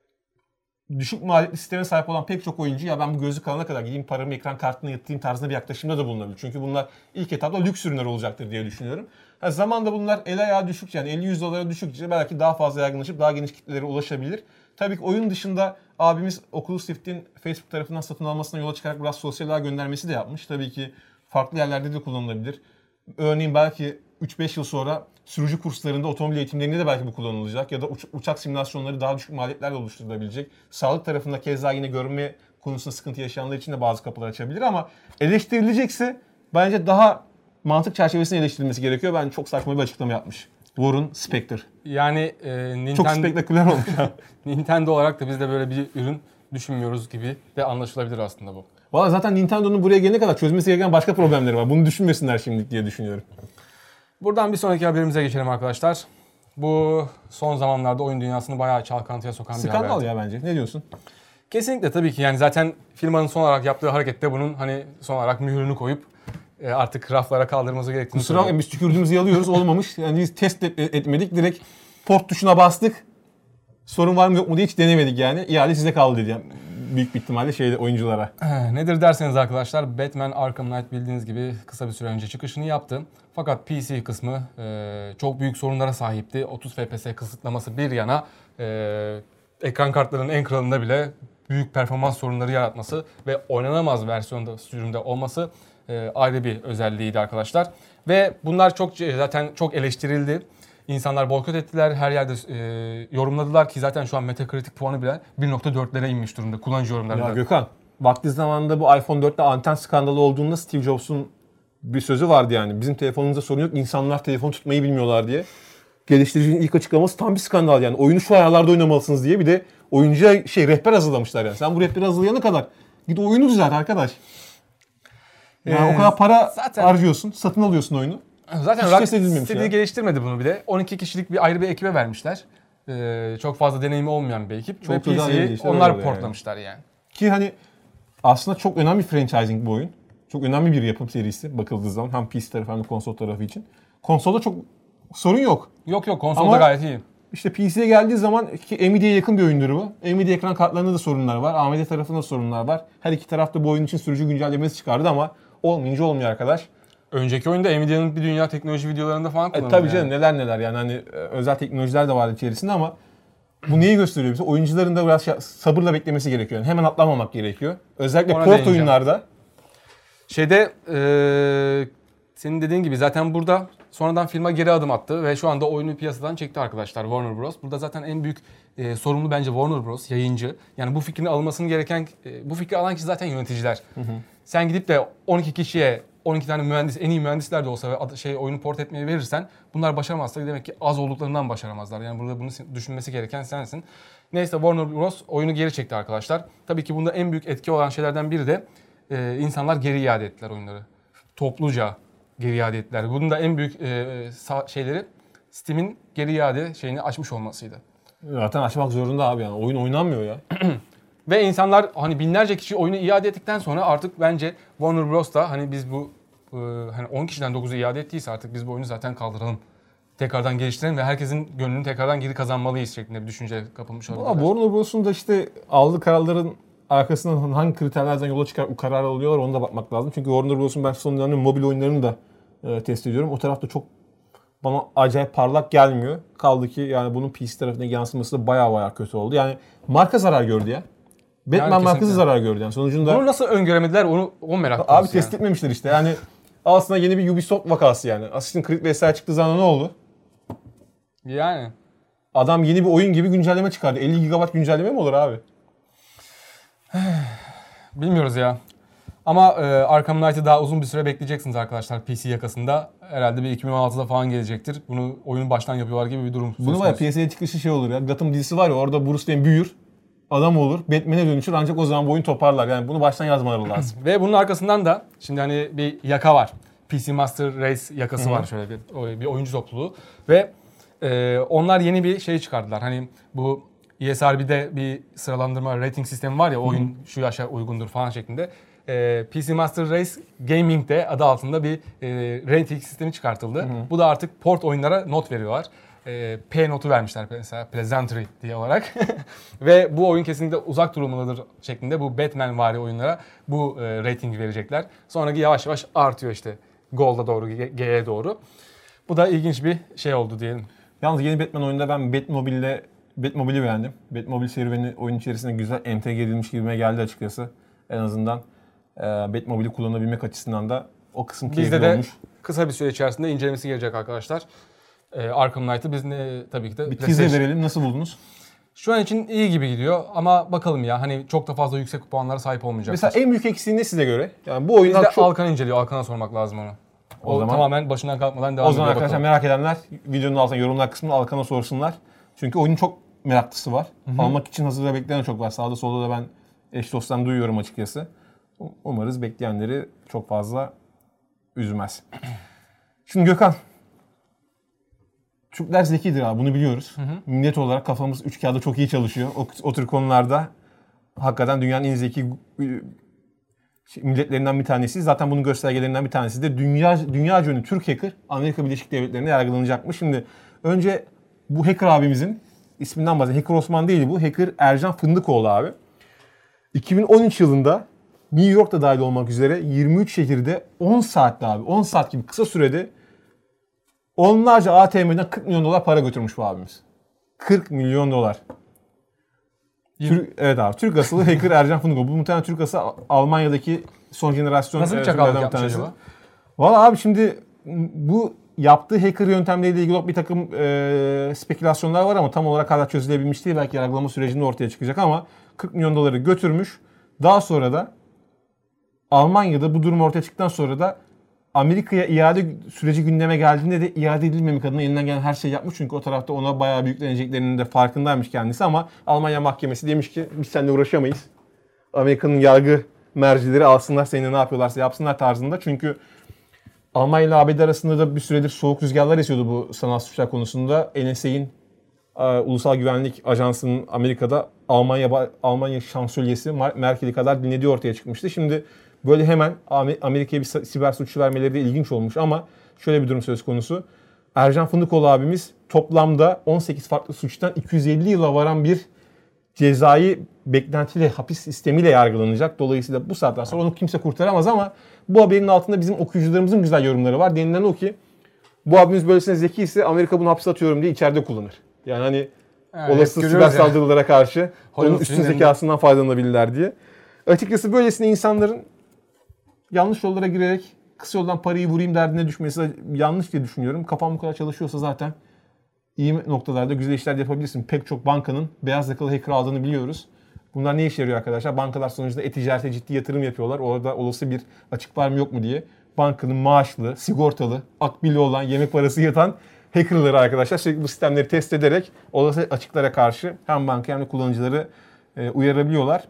düşük maliyetli sisteme sahip olan pek çok oyuncu ya ben bu gözlük alana kadar gideyim paramı ekran kartına yatırayım tarzında bir yaklaşımda da bulunabilir. Çünkü bunlar ilk etapta lüks ürünler olacaktır diye düşünüyorum. Yani zamanda bunlar el ayağı düşükçe yani elli yüz dolara düşükçe belki daha fazla yaygınlaşıp daha geniş kitlelere ulaşabilir. Tabii ki oyun dışında abimiz Oculus Rift'in Facebook tarafından satın almasına yola çıkarak biraz sosyal ağ göndermesi de yapmış. Tabii ki farklı yerlerde de kullanılabilir. Örneğin belki üç beş yıl sonra sürücü kurslarında, otomobil eğitimlerinde de belki bu kullanılacak. Ya da uç- uçak simülasyonları daha düşük maliyetlerle oluşturulabilecek. Sağlık tarafında keza yine görme konusunda sıkıntı yaşayanlar için de bazı kapılar açabilir ama eleştirilecekse bence daha mantık çerçevesinde eleştirilmesi gerekiyor. Ben çok saçma bir açıklama yapmış. Warren Spector. Yani e, Nintendo... Çok spektaküler olmuş. Nintendo olarak da biz de böyle bir ürün düşünmüyoruz gibi de anlaşılabilir aslında bu. Valla zaten Nintendo'nun buraya gelene kadar çözmesi gereken başka problemleri var. Bunu düşünmesinler şimdilik diye düşünüyorum. Buradan bir sonraki haberimize geçelim arkadaşlar. Bu son zamanlarda oyun dünyasını bayağı çalkantıya sokan bir haber. Skandal ya bence. Ne diyorsun? Kesinlikle tabii ki. Yani zaten firmanın son olarak yaptığı harekette bunun hani son olarak mühürünü koyup artık raflara kaldırması gerektiğini söylüyor. Kusura bakmayın biz tükürdüğümüzü yalıyoruz. Olmamış. Yani biz test et- etmedik. Direkt port tuşuna bastık. Sorun var mı yok mu diye hiç denemedik yani. İhale size kaldı dedi. Yani büyük bir ihtimalle şeyde oyunculara. Nedir derseniz arkadaşlar, Batman Arkham Knight bildiğiniz gibi kısa bir süre önce çıkışını yaptı. Fakat P C kısmı e, çok büyük sorunlara sahipti. otuz F P S kısıtlaması bir yana e, ekran kartlarının en kralında bile büyük performans sorunları yaratması ve oynanamaz versiyonda sürümde olması e, ayrı bir özelliğiydi arkadaşlar. Ve bunlar çok zaten çok eleştirildi. İnsanlar boykot ettiler, her yerde e, yorumladılar ki zaten şu an Metacritic puanı bile bir nokta dörtlere inmiş durumda kullanıcı yorumlarında. Ya Gökhan, vakti zamanında bu iPhone dörtte anten skandalı olduğunda Steve Jobs'un bir sözü vardı yani. Bizim telefonumuzda sorun yok, insanlar telefon tutmayı bilmiyorlar diye. Geliştiricinin ilk açıklaması tam bir skandal yani. Oyunu şu ayarlarda oynamalısınız diye bir de oyuncuya şey rehber hazırlamışlar yani. Sen bu rehberi hazırlayana kadar git oyunu düzelt arkadaş. Yani ee, o kadar para zaten harcıyorsun, satın alıyorsun oyunu. Zaten Rocksteady geliştirmedi bunu bile. on iki kişilik bir ayrı bir ekibe vermişler. Ee, çok fazla deneyimi olmayan bir ekip. Çok ve P C'yi onlar portlamışlar yani. yani. Ki hani aslında çok önemli bir franchising bu oyun. Çok önemli bir yapım serisi bakıldığı zaman. Hem P C tarafı hem de konsol tarafı için. Konsolda çok sorun yok. Yok yok konsolda ama gayet iyi. İşte P C'ye geldiği zaman ki Nvidia'ya yakın bir oyundur bu. Nvidia ekran kartlarında da sorunlar var. A M D tarafında da sorunlar var. Her iki tarafta bu oyun için sürücü güncellemesi çıkardı ama olmayınca olmuyor arkadaş. Önceki oyunda Nvidia'nın bir dünya teknoloji videolarında falan kullanılıyor. E, tabii canım yani. neler neler yani hani özel teknolojiler de vardı içerisinde ama bu neyi gösteriyor bize? Oyuncuların da biraz sabırla beklemesi gerekiyor. Yani hemen atlamamak gerekiyor. Özellikle ona port değineceğim. Oyunlarda. Şeyde ee, senin dediğin gibi zaten burada sonradan firma geri adım attı ve şu anda oyunu piyasadan çekti arkadaşlar Warner Bros. Burada zaten en büyük e, sorumlu bence Warner Bros. Yayıncı. Yani bu fikrin alınmasını gereken, e, bu fikri alan kişi zaten yöneticiler. Hı hı. Sen gidip de on iki kişiye on iki tane mühendis, en iyi mühendisler de olsa ve şey oyunu port etmeyi verirsen bunlar başaramazsa demek ki az olduklarından başaramazlar. Yani burada bunu düşünmesi gereken sensin. Neyse Warner Bros. Oyunu geri çekti arkadaşlar. Tabii ki bunda en büyük etki olan şeylerden biri de e, insanlar geri iade ettiler oyunları. Topluca geri iade ettiler. Bunun da en büyük e, şeyleri Steam'in geri iade şeyini açmış olmasıydı. Zaten açmak zorunda abi yani. Oyun oynanmıyor ya. Ve insanlar hani binlerce kişi oyunu iade ettikten sonra artık bence Warner Bros da hani biz bu e, hani on kişiden dokuzu iade ettiyse artık biz bu oyunu zaten kaldıralım. Tekrardan geliştirelim ve herkesin gönlünü tekrardan geri kazanmalıyız şeklinde bir düşünce kapılmış olabilir. Warner Bros'un da işte aldığı kararların arkasından hangi kriterlerden yola çıkar bu karar alıyorlar ona da bakmak lazım. Çünkü Warner Bros'un ben son dönemde mobil oyunlarını da e, test ediyorum. O tarafta çok bana acayip parlak gelmiyor. Kaldı ki yani bunun P C tarafına yansıması da baya baya kötü oldu. Yani marka zarar gördü ya. Batman yani markası zarar gördü yani sonucunda. Bunu nasıl öngöremediler onu o merak ediyorum. Abi test yani. etmemişler işte yani aslında yeni bir Ubisoft vakası yani. Assassin's Creed vesaire çıktığı zaman ne oldu? Yani. Adam yeni bir oyun gibi güncelleme çıkardı. elli gigabayt güncelleme mi olur abi? Bilmiyoruz ya. Ama e, Arkham Knight'ı daha uzun bir süre bekleyeceksiniz arkadaşlar P C yakasında. Herhalde bir iki bin on altıda falan gelecektir. Bunu oyunu baştan yapıyorlar gibi bir durum. Bunu var ya piyasaya çıkışı şey olur ya. Gotham dizisi var ya orada Bruce Wayne büyür. Adam olur. Batman'e dönüşür ancak o zaman bu oyun toparlar. Yani bunu baştan yazmaları lazım. Ve bunun arkasından da şimdi hani bir yaka var. P C Master Race yakası Hı-hı. var şöyle bir, bir oyuncu topluluğu. Ve e, onlar yeni bir şey çıkardılar. Hani bu E S R B'de bir sıralandırma rating sistemi var ya oyun Hı-hı. şu yaşa uygundur falan şeklinde. E, P C Master Race Gaming'de adı altında bir e, rating sistemi çıkartıldı. Hı-hı. Bu da artık port oyunlara not veriyorlar. E, P notu vermişler mesela Pleasantry diye olarak. Ve bu oyun kesinlikle uzak durulmalıdır şeklinde bu Batman vari oyunlara bu e, rating verecekler. Sonraki yavaş yavaş artıyor işte Gold'a doğru, G'ye doğru. Bu da ilginç bir şey oldu diyelim. Yalnız yeni Batman oyunda ben Batmobile'le Batmobile'i beğendim. Batmobile serüveni oyun içerisinde güzel entegre edilmiş gibime geldi açıkçası. En azından e, Batmobile'i kullanabilmek açısından da o kısım keyifli olmuş. Bizde de kısa bir süre içerisinde incelemesi gelecek arkadaşlar. E, Arkham Knight'ı biz ne tabii ki de... Bir teaser verelim. Nasıl buldunuz? Şu an için iyi gibi gidiyor ama bakalım ya hani çok da fazla yüksek puanlara sahip olmayacak. Mesela en büyük eksiği ne size göre? Yani bu oyunlar Bizde çok... Alkan inceliyor. Alkan'a sormak lazım onu. O, o zaman tamamen başından kalkmadan devam ediyor. O zaman arkadaşlar bakalım. Merak edenler videonun altına yorumlar kısmında Alkan'a sorsunlar. Çünkü oyunun çok meraklısı var. Hı-hı. Almak için hazırda bekleyen çok var. Sağda solda da ben eş dosttan duyuyorum açıkçası. Umarız bekleyenleri çok fazla üzmez. Şimdi Gökhan. Türkler zekidir abi bunu biliyoruz. Hı hı. Millet olarak kafamız üç kağıda çok iyi çalışıyor. O, o tür konularda hakikaten dünyanın en zeki milletlerinden bir tanesi. Zaten bunun göstergelerinden bir tanesi de dünya dünyaca ünlü Türk hacker Amerika Birleşik Devletleri'nde yargılanacakmış. Şimdi önce bu hacker abimizin isminden bahsedelim. Hacker Osman değil bu. Hacker Ercan Fındıkoğlu abi. iki bin on üç yılında New York'ta dahil olmak üzere yirmi üç şehirde on saatte abi on saat gibi kısa sürede onlarca A T M'den kırk milyon dolar para götürmüş bu abimiz. kırk milyon dolar. Türk, evet abi. Türk asıllı hacker Ercan Fındıkoğlu. Bu muhtemelen Türk asıllı Almanya'daki son jenerasyon. Nasıl bir çakallık yapmış acaba? Valla abi şimdi bu yaptığı hacker yöntemleriyle ilgili bir takım e, spekülasyonlar var ama tam olarak hala çözülebilmiş değil. Belki yargılama sürecinde ortaya çıkacak ama kırk milyon doları götürmüş. Daha sonra da Almanya'da bu durum ortaya çıktıktan sonra da Amerika'ya iade süreci gündeme geldiğinde de iade edilmemek adına elinden gelen her şeyi yapmış. Çünkü o tarafta ona bayağı büyükleneceklerinin de farkındaymış kendisi ama Almanya mahkemesi demiş ki biz seninle uğraşamayız. Amerika'nın yargı mercileri alsınlar seninle ne yapıyorlarsa yapsınlar tarzında. Çünkü Almanya ile A B D arasında da bir süredir soğuk rüzgarlar esiyordu bu sanal suçlar konusunda. N S A'in Ulusal Güvenlik Ajansı'nın Amerika'da Almanya Almanya şansölyesi Merkel'i kadar dinlediği ortaya çıkmıştı. Şimdi böyle hemen Amerika'ya bir siber suçlu vermeleri de ilginç olmuş ama şöyle bir durum söz konusu. Ercan Fındıkoğlu abimiz toplamda on sekiz farklı suçtan iki yüz elli yıla varan bir cezai beklentiyle hapis sistemiyle yargılanacak. Dolayısıyla bu saatten sonra onu kimse kurtaramaz ama bu haberin altında bizim okuyucularımızın güzel yorumları var. Denilen o ki bu abimiz böylesine zeki ise Amerika bunu hapse atıyorum diye içeride kullanır. Yani hani evet, olası siber yani saldırılara karşı onun üstün zekasından faydalanabilirler diye. Açıkçası böylesine insanların yanlış yollara girerek kısa yoldan parayı vurayım derdine düşmesi yanlış diye düşünüyorum. Kafam bu kadar çalışıyorsa zaten iyi noktalarda güzel işler yapabilirsin. Pek çok bankanın beyaz yakalı hacker aldığını biliyoruz. Bunlar ne işe yarıyor arkadaşlar? Bankalar sonuçta e-ticarete ciddi yatırım yapıyorlar. Orada olası bir açık var mı yok mu diye. Bankanın maaşlı, sigortalı, akbilli olan, yemek parası yatan hackerları arkadaşlar sürekli bu sistemleri test ederek olası açıklara karşı hem banka hem de kullanıcıları e, uyarabiliyorlar.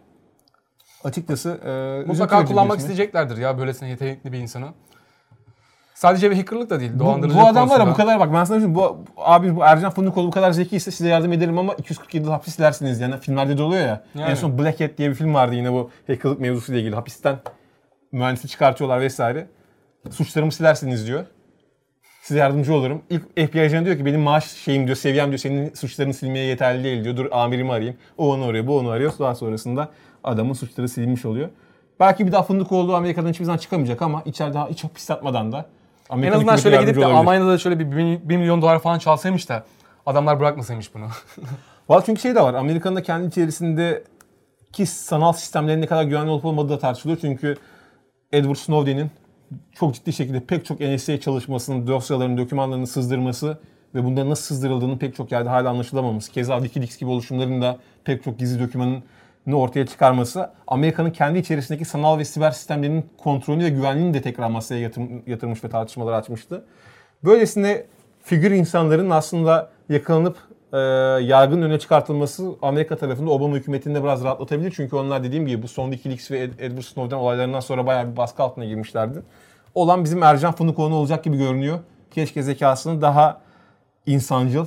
Açıkçası e, mutlaka kullanmak isteyeceklerdir ya böylesine yetenekli bir insanı. Sadece bir hackerlık da değil. Bu, bu adam var ya bu kadar bak ben sana söyleyeyim bu abi bu Ercan Fındıkoğlu bu kadar zeki ise size yardım ederim ama iki yüz kırk yedi yıl hapis dersiniz yani filmlerde de oluyor ya. Yani. En son Black Hat diye bir film vardı yine bu hackerlık mevzusuyla ilgili. Hapisten mühendisi çıkartıyorlar vesaire. Suçlarımı silersiniz diyor. Size yardımcı olurum. İlk F B I ajanı diyor ki benim maaş şeyim diyor, seviyem diyor, senin suçlarını silmeye yeterli değil diyor. Dur amirimi arayayım. O onu arıyor, bu onu arıyor. Daha sonrasında adamın suçları silinmiş oluyor. Belki bir daha Fındıkoğlu Amerika'dan hiçbir zaman çıkamayacak ama içeride hiç hapis atmadan da en azından şöyle gidip de Almanya'da da şöyle bir bir milyon dolar falan çalsaymış da adamlar bırakmasaymış bunu. Valla çünkü şey de var. Amerika'nın da kendi içerisindeki sanal sistemlerin ne kadar güvenli olup olmadığı da tartışılıyor. Çünkü Edward Snowden'in çok ciddi şekilde pek çok N S A çalışmasının, dosyalarının, dokümanlarını sızdırması ve bunların nasıl sızdırıldığının pek çok yerde hala anlaşılamaması. Keza Wikileaks gibi oluşumların da pek çok gizli dokümanın ortaya çıkarması, Amerika'nın kendi içerisindeki sanal ve siber sistemlerinin kontrolünü ve güvenliğini de tekrar masaya yatırm- yatırmış ve tartışmalar açmıştı. Böylesine figür insanların aslında yakalanıp e, yargının önüne çıkartılması Amerika tarafında Obama hükümetini de biraz rahatlatabilir. Çünkü onlar dediğim gibi bu son Wikileaks ve Edward Snowden olaylarından sonra bayağı bir baskı altına girmişlerdi. Olan bizim Ercan Fındıkoğlu olacak gibi görünüyor. Keşke zekasını daha insancıl,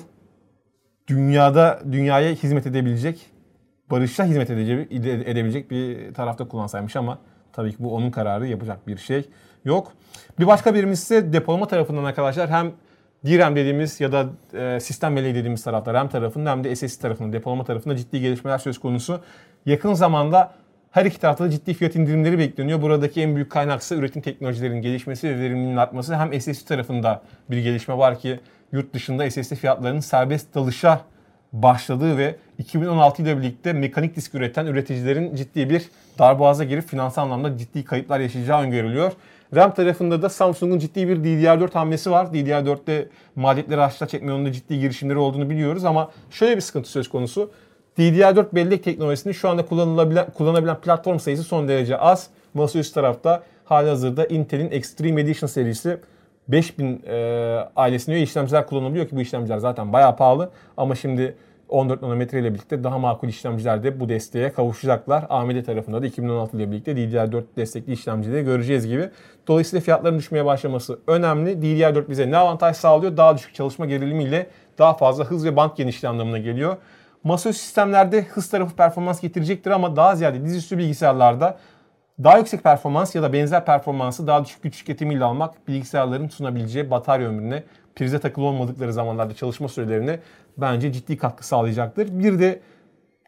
dünyada dünyaya hizmet edebilecek, barışa hizmet edebilecek bir tarafta kullansaymış ama tabii ki bu onun kararı, yapacak bir şey yok. Bir başka birimiz ise depolama tarafından arkadaşlar hem D RAM dediğimiz ya da e, sistem belleği dediğimiz tarafta RAM tarafında hem de S S D tarafında, depolama tarafında ciddi gelişmeler söz konusu. Yakın zamanda her iki tarafta da ciddi fiyat indirimleri bekleniyor. Buradaki en büyük kaynaksa üretim teknolojilerinin gelişmesi ve verimliliğinin artması. Hem S S D tarafında bir gelişme var ki yurt dışında S S D fiyatlarının serbest dalışa başladığı ve iki bin on altı ile birlikte mekanik disk üreten üreticilerin ciddi bir darboğaza girip finansal anlamda ciddi kayıplar yaşayacağı öngörülüyor. RAM tarafında da Samsung'un ciddi bir D D R dört hamlesi var. D D R dörtte maliyetleri aşağı çekme yolunda ciddi girişimleri olduğunu biliyoruz ama şöyle bir sıkıntı söz konusu. D D R dört bellek teknolojisinin şu anda kullanılabilen, kullanabilen platform sayısı son derece az. Masaüstü tarafta halihazırda Intel'in Extreme Edition serisi beş bin e, ailesine üye işlemciler kullanılabiliyor ki bu işlemciler zaten bayağı pahalı. Ama şimdi on dört nanometre ile birlikte daha makul işlemciler de bu desteğe kavuşacaklar. A M D tarafında da iki bin on altı ile birlikte D D R dört destekli işlemcileri göreceğiz gibi. Dolayısıyla fiyatların düşmeye başlaması önemli. D D R dört bize ne avantaj sağlıyor? Daha düşük çalışma gerilimiyle daha fazla hız ve band genişliği anlamına geliyor. Masaüstü sistemlerde hız tarafı performans getirecektir ama daha ziyade dizüstü bilgisayarlarda daha yüksek performans ya da benzer performansı daha düşük güç tüketimiyle almak bilgisayarların sunabileceği batarya ömrüne, prize takılı olmadıkları zamanlarda çalışma sürelerine bence ciddi katkı sağlayacaktır. Bir de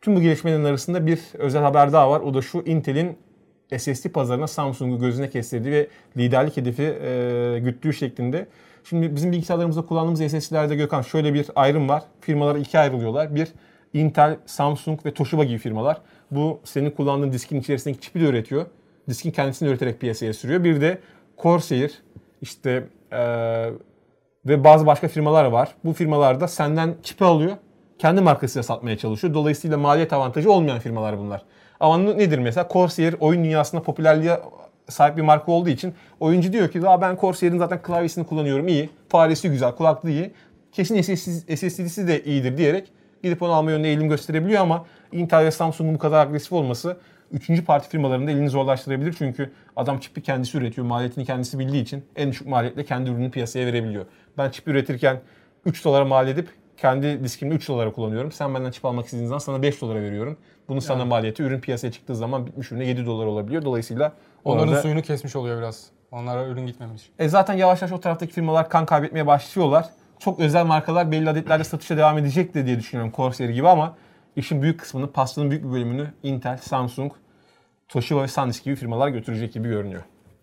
Tüm bu gelişmelerin arasında bir özel haber daha var. O da şu: Intel'in S S D pazarına Samsung'u gözüne kestirdiği ve liderlik hedefi e, güttüğü şeklinde. Şimdi bizim bilgisayarlarımızda kullandığımız S S D'lerde Gökhan şöyle bir ayrım var. Firmalara ikiye ayrılıyorlar. Bir Intel, Samsung ve Toshiba gibi firmalar. Bu senin kullandığın diskin içerisindeki çipi de üretiyor. Diskin kendisini üreterek piyasaya sürüyor. Bir de Corsair işte e, ve bazı başka firmalar var. Bu firmalar da senden çipi alıyor, kendi markasıyla satmaya çalışıyor. Dolayısıyla maliyet avantajı olmayan firmalar bunlar. Ama nedir mesela? Corsair oyun dünyasında popülerliğe sahip bir marka olduğu için oyuncu diyor ki daha ben Corsair'in zaten klavyesini kullanıyorum, iyi. Faresi güzel, kulaklığı iyi. Kesin S S D'si de iyidir diyerek gidip onu alma yönüne eğilim gösterebiliyor ama Intel ve Samsung'un bu kadar agresif olması üçüncü parti firmaların da elini zorlaştırabilir. Çünkü adam çipi kendisi üretiyor, maliyetini kendisi bildiği için en düşük maliyetle kendi ürününü piyasaya verebiliyor. Ben çip üretirken üç dolara mal edip kendi diskimde üç dolara kullanıyorum. Sen benden çip almak istediğin zaman sana beş dolara veriyorum. Bunun sana yani maliyeti ürün piyasaya çıktığı zaman bitmiş ürüne yedi dolar olabiliyor. Dolayısıyla onların orada suyunu kesmiş oluyor biraz. Onlara ürün gitmemiş. E zaten yavaş yavaş o taraftaki firmalar kan kaybetmeye başlıyorlar. Çok özel markalar belli adetlerde satışa devam edecek de diye düşünüyorum, Corsair gibi, ama işin büyük kısmını, pastanın büyük bir bölümünü Intel, Samsung, Toshiba ve SanDisk gibi firmalar götürecek gibi görünüyor.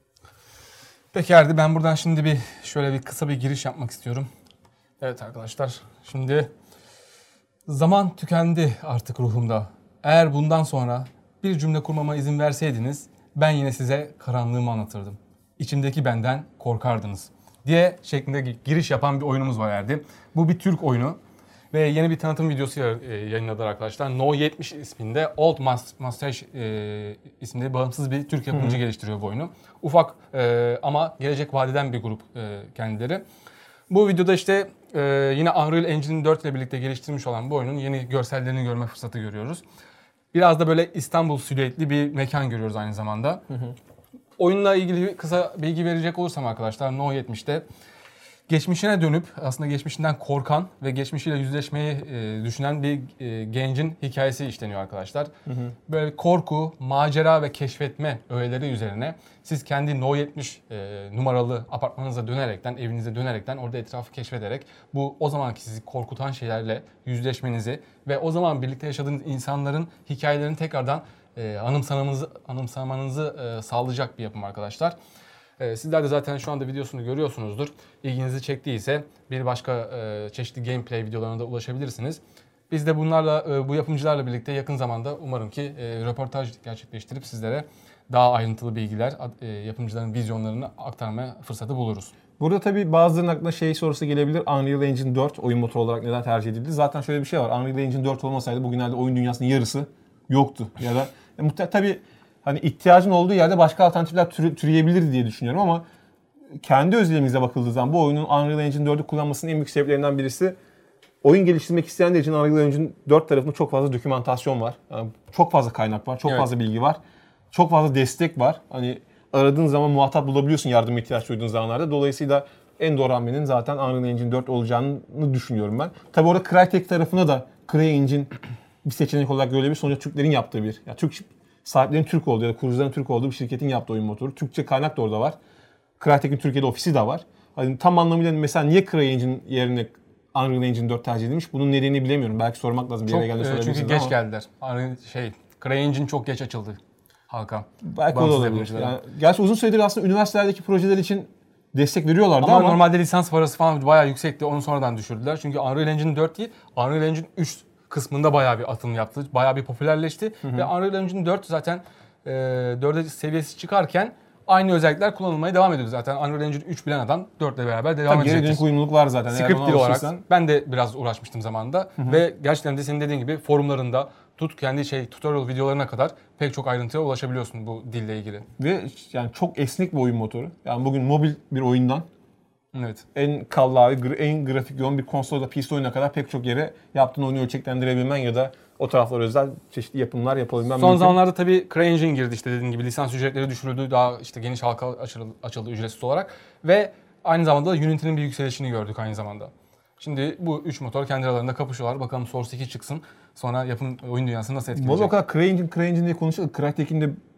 Peki Erdi, ben buradan şimdi bir şöyle bir kısa bir giriş yapmak istiyorum. Evet arkadaşlar, şimdi zaman tükendi artık ruhumda. Eğer bundan sonra bir cümle kurmama izin verseydiniz ben yine size karanlığımı anlatırdım. İçimdeki benden korkardınız diye şeklinde giriş yapan bir oyunumuz var Erdi. Bu bir Türk oyunu ve yeni bir tanıtım videosu yayınladılar arkadaşlar. No yetmiş isminde Old Mustache e, isimli bağımsız bir Türk yapımcı geliştiriyor bu oyunu. Ufak e, ama gelecek vadeden bir grup e, kendileri. Bu videoda işte e, yine Unreal Engine dört ile birlikte geliştirmiş olan bu oyunun yeni görsellerini görme fırsatı görüyoruz. Biraz da böyle İstanbul silüetli bir mekan görüyoruz aynı zamanda. Hı hı. Oyunla ilgili kısa bilgi verecek olursam arkadaşlar, No yetmişte geçmişine dönüp aslında geçmişinden korkan ve geçmişiyle yüzleşmeyi e, düşünen bir e, gencin hikayesi işleniyor arkadaşlar. Hı hı. Böyle korku, macera ve keşfetme öğeleri üzerine siz kendi No yetmiş e, numaralı apartmanınıza dönerekten, evinize dönerekten orada etrafı keşfederek bu o zamanki sizi korkutan şeylerle yüzleşmenizi ve o zaman birlikte yaşadığınız insanların hikayelerini tekrardan e, anımsamanızı, anımsamanızı e, sağlayacak bir yapım arkadaşlar. Sizler de zaten şu anda videosunu görüyorsunuzdur. İlginizi çektiyse bir başka e, çeşitli gameplay videolarına da ulaşabilirsiniz. Biz de bunlarla, e, bu yapımcılarla birlikte yakın zamanda umarım ki e, röportaj gerçekleştirip sizlere daha ayrıntılı bilgiler, e, yapımcıların vizyonlarını aktarmaya fırsatı buluruz. Burada tabii bazılarının aklına şey sorusu gelebilir. Unreal Engine dört oyun motoru olarak neden tercih edildi? Zaten şöyle bir şey var. Unreal Engine dört olmasaydı bugünlerde oyun dünyasının yarısı yoktu. Ya da e, muhtemelen tabii hani ihtiyacın olduğu yerde başka alternatifler türü, türeyebilir diye düşünüyorum ama kendi özelliğimize bakıldığı zaman bu oyunun Unreal Engine dördü kullanmasının en büyük sebeplerinden birisi, oyun geliştirmek isteyenler için Unreal Engine dört tarafında çok fazla dokümantasyon var. Yani çok fazla kaynak var, çok evet. fazla bilgi var. Çok fazla destek var. Hani aradığın zaman muhatap bulabiliyorsun yardıma ihtiyaç duyduğun zamanlarda. Dolayısıyla en doğru hamlenin zaten Unreal Engine dört olacağını düşünüyorum ben. Tabii orada Crytek tarafına da CryEngine bir seçenek olarak görülebilir. Sonuçta Türklerin yaptığı bir, yani Türk sahiplerin Türk olduğu ya da kurucuların Türk olduğu bir şirketin yaptığı oyun motoru. Türkçe kaynak da orada var. Crytek'in Türkiye'de ofisi de var. Hani tam anlamıyla mesela niye CryEngine yerine Unreal Engine dört tercih edilmiş? Bunun nedenini bilemiyorum. Belki sormak lazım. Bir çok, yere geldiğinde sorabilirsiniz çünkü geç ama geldiler. Şey, CryEngine çok geç açıldı halka. Belki o da olabilir. Yani, gerçi uzun süredir aslında üniversitelerdeki projeler için destek veriyorlardı ama, ama normalde lisans parası falan bayağı yüksekti. Onu sonradan düşürdüler. Çünkü Unreal Engine dört değil, Unreal Engine üç kısmında bayağı bir atım yaptı. Bayağı bir popülerleşti. Hı hı. Ve Unreal Engine dört zaten e, dörde seviyesi çıkarken aynı özellikler kullanılmaya devam ediyor zaten. Unreal Engine üç bilen adam dört ile beraber devam edecektir. Tabii geri dönük uyumluluk var zaten. Script dili olarak ben de biraz uğraşmıştım zamanında. Hı hı. Ve gerçekten de senin dediğin gibi forumlarında tut kendi şey tutorial videolarına kadar pek çok ayrıntıya ulaşabiliyorsun bu dille ilgili. Ve yani çok esnek bir oyun motoru. Yani bugün mobil bir oyundan evet. en kallavi, en grafik yoğun bir konsolda P C oyuna kadar pek çok yere yaptığın oyunu ölçeklendirebilmen ya da o taraflara özel çeşitli yapımlar yapabilmen Son mümkün. Zamanlarda tabii CryEngine girdi işte dediğim gibi, lisans ücretleri düşürüldü, daha işte geniş halka açıldı, açıldı ücretsiz olarak ve aynı zamanda da Unity'nin bir yükselişini gördük aynı zamanda. Şimdi bu üç motor kendi aralarında kapışıyorlar. Bakalım Source iki çıksın. Sonra yapım oyun dünyasını nasıl etkileyecek? Bu o kadar CryEngine, CryEngine diye konuşuyoruz. Crytek'in de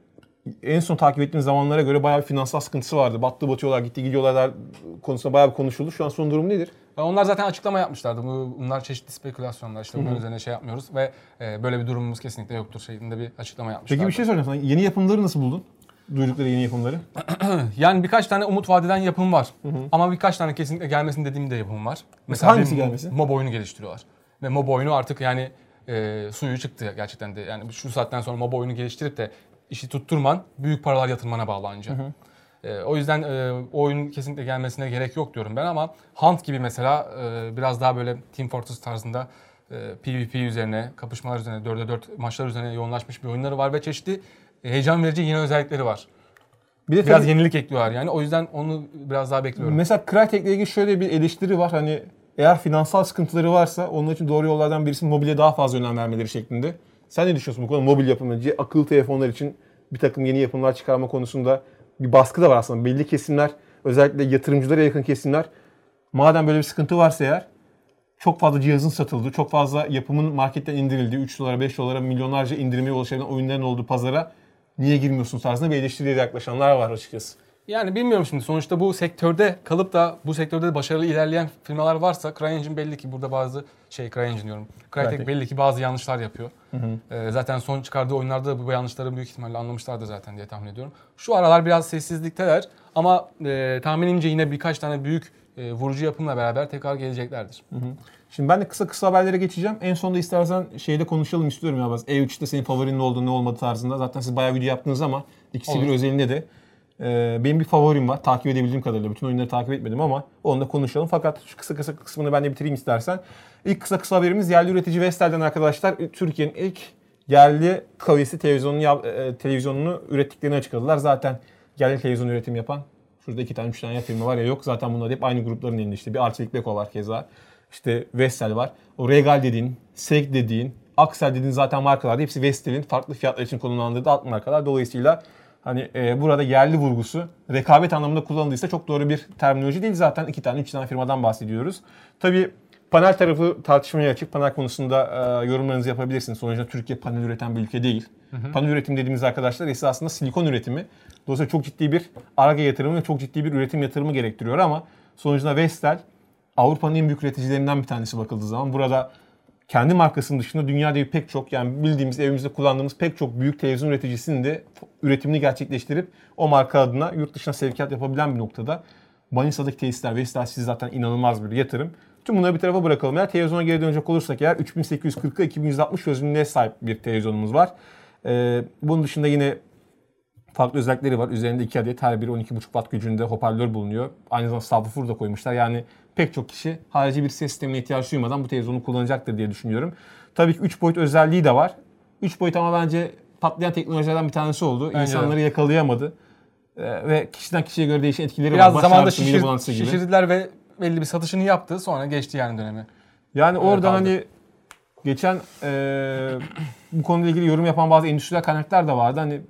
en son takip ettiğim zamanlara göre bayağı bir finansal sıkıntısı vardı. Battı batıyorlar, gitti gidiyorlar konusunda bayağı bir konuşuldu. Şu an son durum nedir? Onlar zaten açıklama yapmışlardı. Bunlar çeşitli spekülasyonlar. İşte bunun üzerine şey yapmıyoruz ve böyle bir durumumuz kesinlikle yoktur şeklinde bir açıklama yapmışlardı. Peki bir şey soracağım sana. Yeni yapımları nasıl buldun? Duydukları yeni yapımları. Yani birkaç tane umut vadeden yapım var. Hı hı. Ama birkaç tane kesinlikle gelmesin dediğim de yapım var. Mesela hangisi gelmesin? MOBA oyunu geliştiriyorlar. Ve MOBA oyunu artık yani e, suyu çıktı gerçekten de. Yani şu saatten sonra MOBA oyunu geliştirip de işi tutturman büyük paralar yatırmana bağlı anca. Hı hı. E, o yüzden e, o oyunun kesinlikle gelmesine gerek yok diyorum ben ama Hunt gibi mesela e, biraz daha böyle Team Fortress tarzında e, PvP üzerine, kapışmalar üzerine, dörde dört maçlar üzerine yoğunlaşmış bir oyunları var ve çeşitli heyecan verici yeni özellikleri var. Bir de biraz tabii, yenilik ekliyorlar yani. O yüzden onu biraz daha bekliyorum. Mesela Crytek'le ilgili şöyle bir eleştiri var. Hani eğer finansal sıkıntıları varsa onun için doğru yollardan birisi mobilya daha fazla önem vermeleri şeklinde. Sen ne düşünüyorsun bu konuda? Mobil yapımcı, akıllı telefonlar için bir takım yeni yapımlar çıkarma konusunda bir baskı da var aslında. Belli kesimler, özellikle yatırımcılara yakın kesimler, madem böyle bir sıkıntı varsa eğer çok fazla cihazın satıldığı, çok fazla yapımın marketten indirildiği, üç dolara, beş dolara milyonlarca indirmeye ulaşabilen oyunların olduğu pazara niye girmiyorsun tarzında bir eleştiriye yaklaşanlar var açıkçası. Yani bilmiyorum şimdi sonuçta bu sektörde kalıp da bu sektörde başarılı ilerleyen firmalar varsa CryEngine belli ki burada bazı şey CryEngine diyorum. Crytek belli ki bazı yanlışlar yapıyor. Hı hı. Ee, zaten son çıkardığı oyunlarda da bu yanlışları büyük ihtimalle anlamışlardır zaten diye tahmin ediyorum. Şu aralar biraz sessizlikteler ama e, tahminimce yine birkaç tane büyük e, vurucu yapımla beraber tekrar geleceklerdir. Hı hı. Şimdi ben de kısa kısa haberlere geçeceğim. En sonunda istersen şeyde konuşalım istiyorum ya. E üçte senin favorinin ne olduğu ne olmadığı tarzında. Zaten siz bayağı video yaptınız ama ikisi bir özelinde de e, benim bir favorim var. Takip edebildiğim kadarıyla. Bütün oyunları takip etmedim ama onu da konuşalım. Fakat şu kısa kısa kısmını ben de bitireyim istersen. İlk kısa kısa haberimiz yerli üretici Vestel'den arkadaşlar. Türkiye'nin ilk yerli klaviyesi televizyonunu, e, televizyonunu ürettiklerini açıkladılar. Zaten yerli televizyon üretim yapan şurada iki tane üç tane firma var ya yok. Zaten bunlar hep aynı grupların elinde işte. Bir Arçelik Beko var keza. İşte Vestel var. O Regal dediğin, Seg dediğin, Axel dediğin zaten markalar. Hepsi Vestel'in farklı fiyatlar için konumlandırdığı alt markalar. Dolayısıyla hani e, burada yerli vurgusu rekabet anlamında kullanıldıysa çok doğru bir terminoloji değil. Zaten iki tane, üç tane firmadan bahsediyoruz. Tabii panel tarafı tartışmaya açık. Panel konusunda e, yorumlarınızı yapabilirsiniz. Sonuçta Türkiye panel üreten bir ülke değil. Hı hı. Panel üretim dediğimiz arkadaşlar esasında silikon üretimi. Dolayısıyla çok ciddi bir Ar-Ge yatırımı ve çok ciddi bir üretim yatırımı gerektiriyor ama sonucunda Vestel Avrupa'nın en büyük üreticilerinden bir tanesi bakıldığı zaman. Burada kendi markasının dışında dünyada pek çok yani bildiğimiz evimizde kullandığımız pek çok büyük televizyon üreticisinin de üretimini gerçekleştirip o marka adına yurt dışına sevkiyat yapabilen bir noktada. Manisa'daki tesisler Vestel siz zaten inanılmaz bir yatırım. Tüm bunları bir tarafa bırakalım. Eğer televizyona geri dönecek olursak eğer üç bin sekiz yüz kırk'a iki bin yüz altmış çözünürlüğe sahip bir televizyonumuz var. Ee, bunun dışında yine farklı özellikleri var. Üzerinde iki adet her biri on iki buçuk watt gücünde hoparlör bulunuyor. Aynı zamanda subwoofer da koymuşlar. Yani pek çok kişi harici bir ses sistemine ihtiyaç duymadan bu televizyonu kullanacaktır diye düşünüyorum. Tabii ki üç boyut özelliği de var. üç boyut ama bence patlayan teknolojilerden bir tanesi oldu. Bence İnsanları de yakalayamadı. Ee, ve kişiden kişiye göre değişen etkileri biraz var. Biraz zamanda şişir, şişirdiler ve belli bir satışını yaptı. Sonra geçti yani dönemi. Yani evet, orada hani geçen e, bu konuyla ilgili yorum yapan bazı endüstriyel kaynaklar da vardı. Hani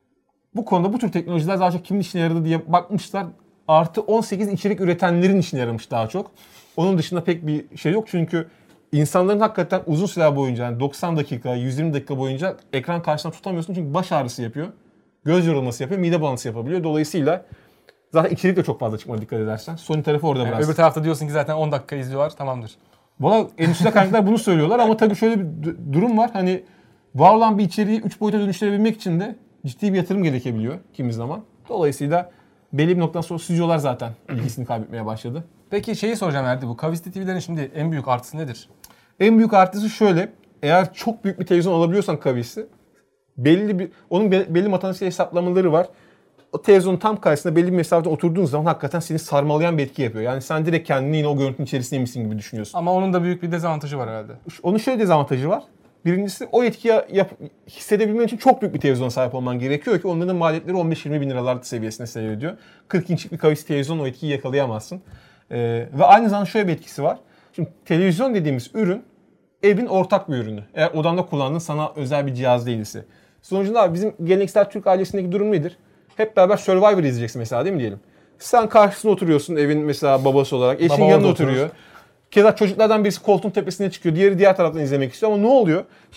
bu konuda bu tür teknolojiler daha çok kimin işine yaradı diye bakmışlar. Artı on sekiz içerik üretenlerin işine yaramış daha çok. Onun dışında pek bir şey yok çünkü insanların hakikaten uzun süre boyunca yani doksan dakika, yüz yirmi dakika boyunca ekran karşısında tutamıyorsun çünkü baş ağrısı yapıyor. Göz yorulması yapıyor, mide bulantısı yapabiliyor. Dolayısıyla zaten içerik de çok fazla çıkmadı dikkat edersen. Sony tarafı orada yani biraz. Öbür tarafta diyorsun ki zaten on dakika izliyorlar tamamdır. Valla endüstriyel kaynaklar bunu söylüyorlar ama tabii şöyle bir durum var. Hani var olan bir içeriği üç boyuta dönüştürebilmek için de ciddi bir yatırım gerekebiliyor kimi zaman. Dolayısıyla belli bir noktadan sonra stüdyolar zaten ilgisini kaybetmeye başladı. Peki şeyi soracağım Erdi, bu Kavisti T V'lerin şimdi en büyük artısı nedir? En büyük artısı şöyle, eğer çok büyük bir televizyon alabiliyorsan Kavisti, belli bir onun belli matematiksel hesaplamaları var. O televizyonun tam karşısında belli bir mesafede oturduğun zaman hakikaten seni sarmalayan bir etki yapıyor. Yani sen direkt kendini yine o görüntünün içerisindeymişsin gibi düşünüyorsun. Ama onun da büyük bir dezavantajı var herhalde. Onun şöyle dezavantajı var. Birincisi o etkiyi yap, hissedebilmen için çok büyük bir televizyona sahip olman gerekiyor ki onların maliyetleri on beş yirmi bin liralar seviyesine seyrediyor. kırk inçlik bir kavis televizyon o etkiyi yakalayamazsın. Ee, ve aynı zamanda şöyle bir etkisi var. Şimdi televizyon dediğimiz ürün evin ortak bir ürünü. Eğer odanda kullandığın sana özel bir cihaz değilse. Sonucunda abi bizim geleneksel Türk ailesindeki durum nedir? Hep beraber Survivor izleyeceksin mesela değil mi diyelim. Sen karşısında oturuyorsun evin mesela babası olarak. Eşin Baba yanında oturuyor. Keza çocuklardan birisi koltuğun tepesine çıkıyor. Diğeri diğer taraftan izlemek istiyor ama ne oluyor? Şimdi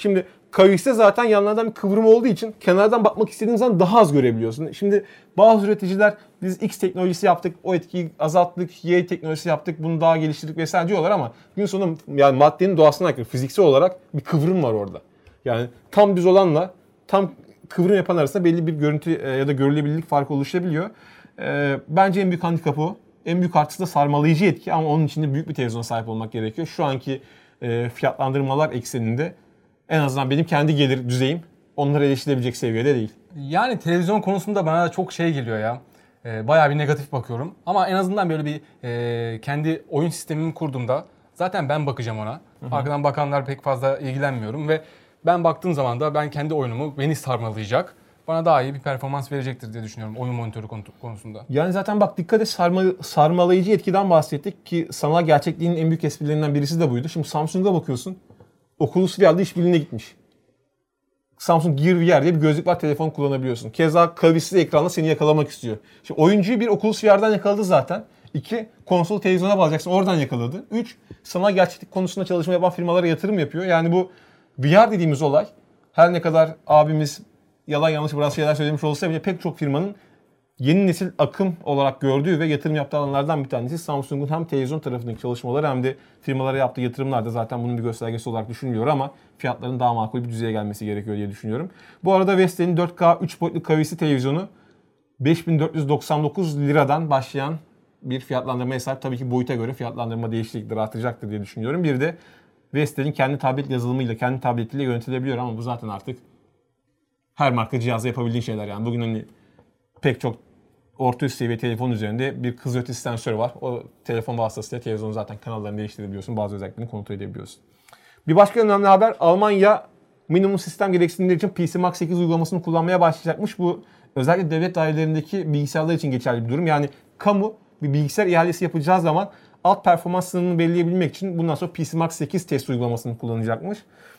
Kavis'te zaten yanlardan bir kıvrım olduğu için kenardan bakmak istediğin zaman daha az görebiliyorsun. Şimdi bazı üreticiler biz X teknolojisi yaptık, o etkiyi azalttık, Y teknolojisi yaptık, bunu daha geliştirdik vesaire diyorlar ama gün sonu yani maddenin doğasına aykırı fiziksel olarak bir kıvrım var orada. Yani tam düz olanla tam kıvrım yapan arasında belli bir görüntü ya da görülebilirlik farkı oluşabiliyor. Bence en büyük handikapı o. En büyük artısı da sarmalayıcı etki ama onun için de büyük bir televizyona sahip olmak gerekiyor. Şu anki fiyatlandırmalar ekseninde en azından benim kendi gelir düzeyim onlara erişilebilecek seviyede değil. Yani televizyon konusunda bana da çok şey geliyor ya. E, bayağı bir negatif bakıyorum. Ama en azından böyle bir e, kendi oyun sistemimi kurduğumda zaten ben bakacağım ona. Hı hı. Arkadan bakanlar pek fazla ilgilenmiyorum ve ben baktığım zaman da ben kendi oyunumu beni sarmalayacak. Bana daha iyi bir performans verecektir diye düşünüyorum oyun monitörü konusunda. Yani zaten bak dikkat et sarma, sarmalayıcı etkiden bahsettik ki sanal gerçekliğin en büyük esprilerinden birisi de buydu. Şimdi Samsung'a bakıyorsun. Oculus V R'da işbirliğine gitmiş. Samsung Gear V R diye bir gözlük var, telefon kullanabiliyorsun. Keza kavisli ekranla seni yakalamak istiyor. Şimdi oyuncuyu bir Oculus V R'dan yakaladı zaten. İki, konsolu televizyona bağlayacaksın, oradan yakaladı. Üç, sanal gerçeklik konusunda çalışma yapan firmalara yatırım yapıyor. Yani bu V R dediğimiz olay her ne kadar abimiz yalan yanlış biraz şeyler söylemiş olsa bile pek çok firmanın yeni nesil akım olarak gördüğü ve yatırım yaptığı alanlardan bir tanesi. Samsung'un hem televizyon tarafındaki çalışmaları hem de firmalara yaptığı yatırımlar da zaten bunun bir göstergesi olarak düşünülüyor ama fiyatların daha makul bir düzeye gelmesi gerekiyor diye düşünüyorum. Bu arada Vestel'in dört K üç boyutlu kavisli televizyonu beş bin dört yüz doksan dokuz liradan başlayan bir fiyatlandırmaya sahip. Tabii ki boyuta göre fiyatlandırma değişiklikleri artacaktır diye düşünüyorum. Bir de Vestel'in kendi tablet yazılımıyla, kendi tabletiyle yönetilebiliyor ama bu zaten artık her marka cihazda yapabildiği şeyler yani. Bugün hani pek çok orta üst seviye telefon üzerinde bir hız ötesi sensörü var. O telefon vasıtasıyla televizyonun zaten kanallarını değiştirebiliyorsun. Bazı özelliklerini kontrol edebiliyorsun. Bir başka önemli haber, Almanya minimum sistem gereksinimleri için P C Max sekiz uygulamasını kullanmaya başlayacakmış. Bu özellikle devlet dairelerindeki bilgisayarlar için geçerli bir durum. Yani kamu bir bilgisayar ihalesi yapacağı zaman alt performans sınırını belirleyebilmek için bundan sonra P C Max sekiz test uygulamasını kullanacakmış.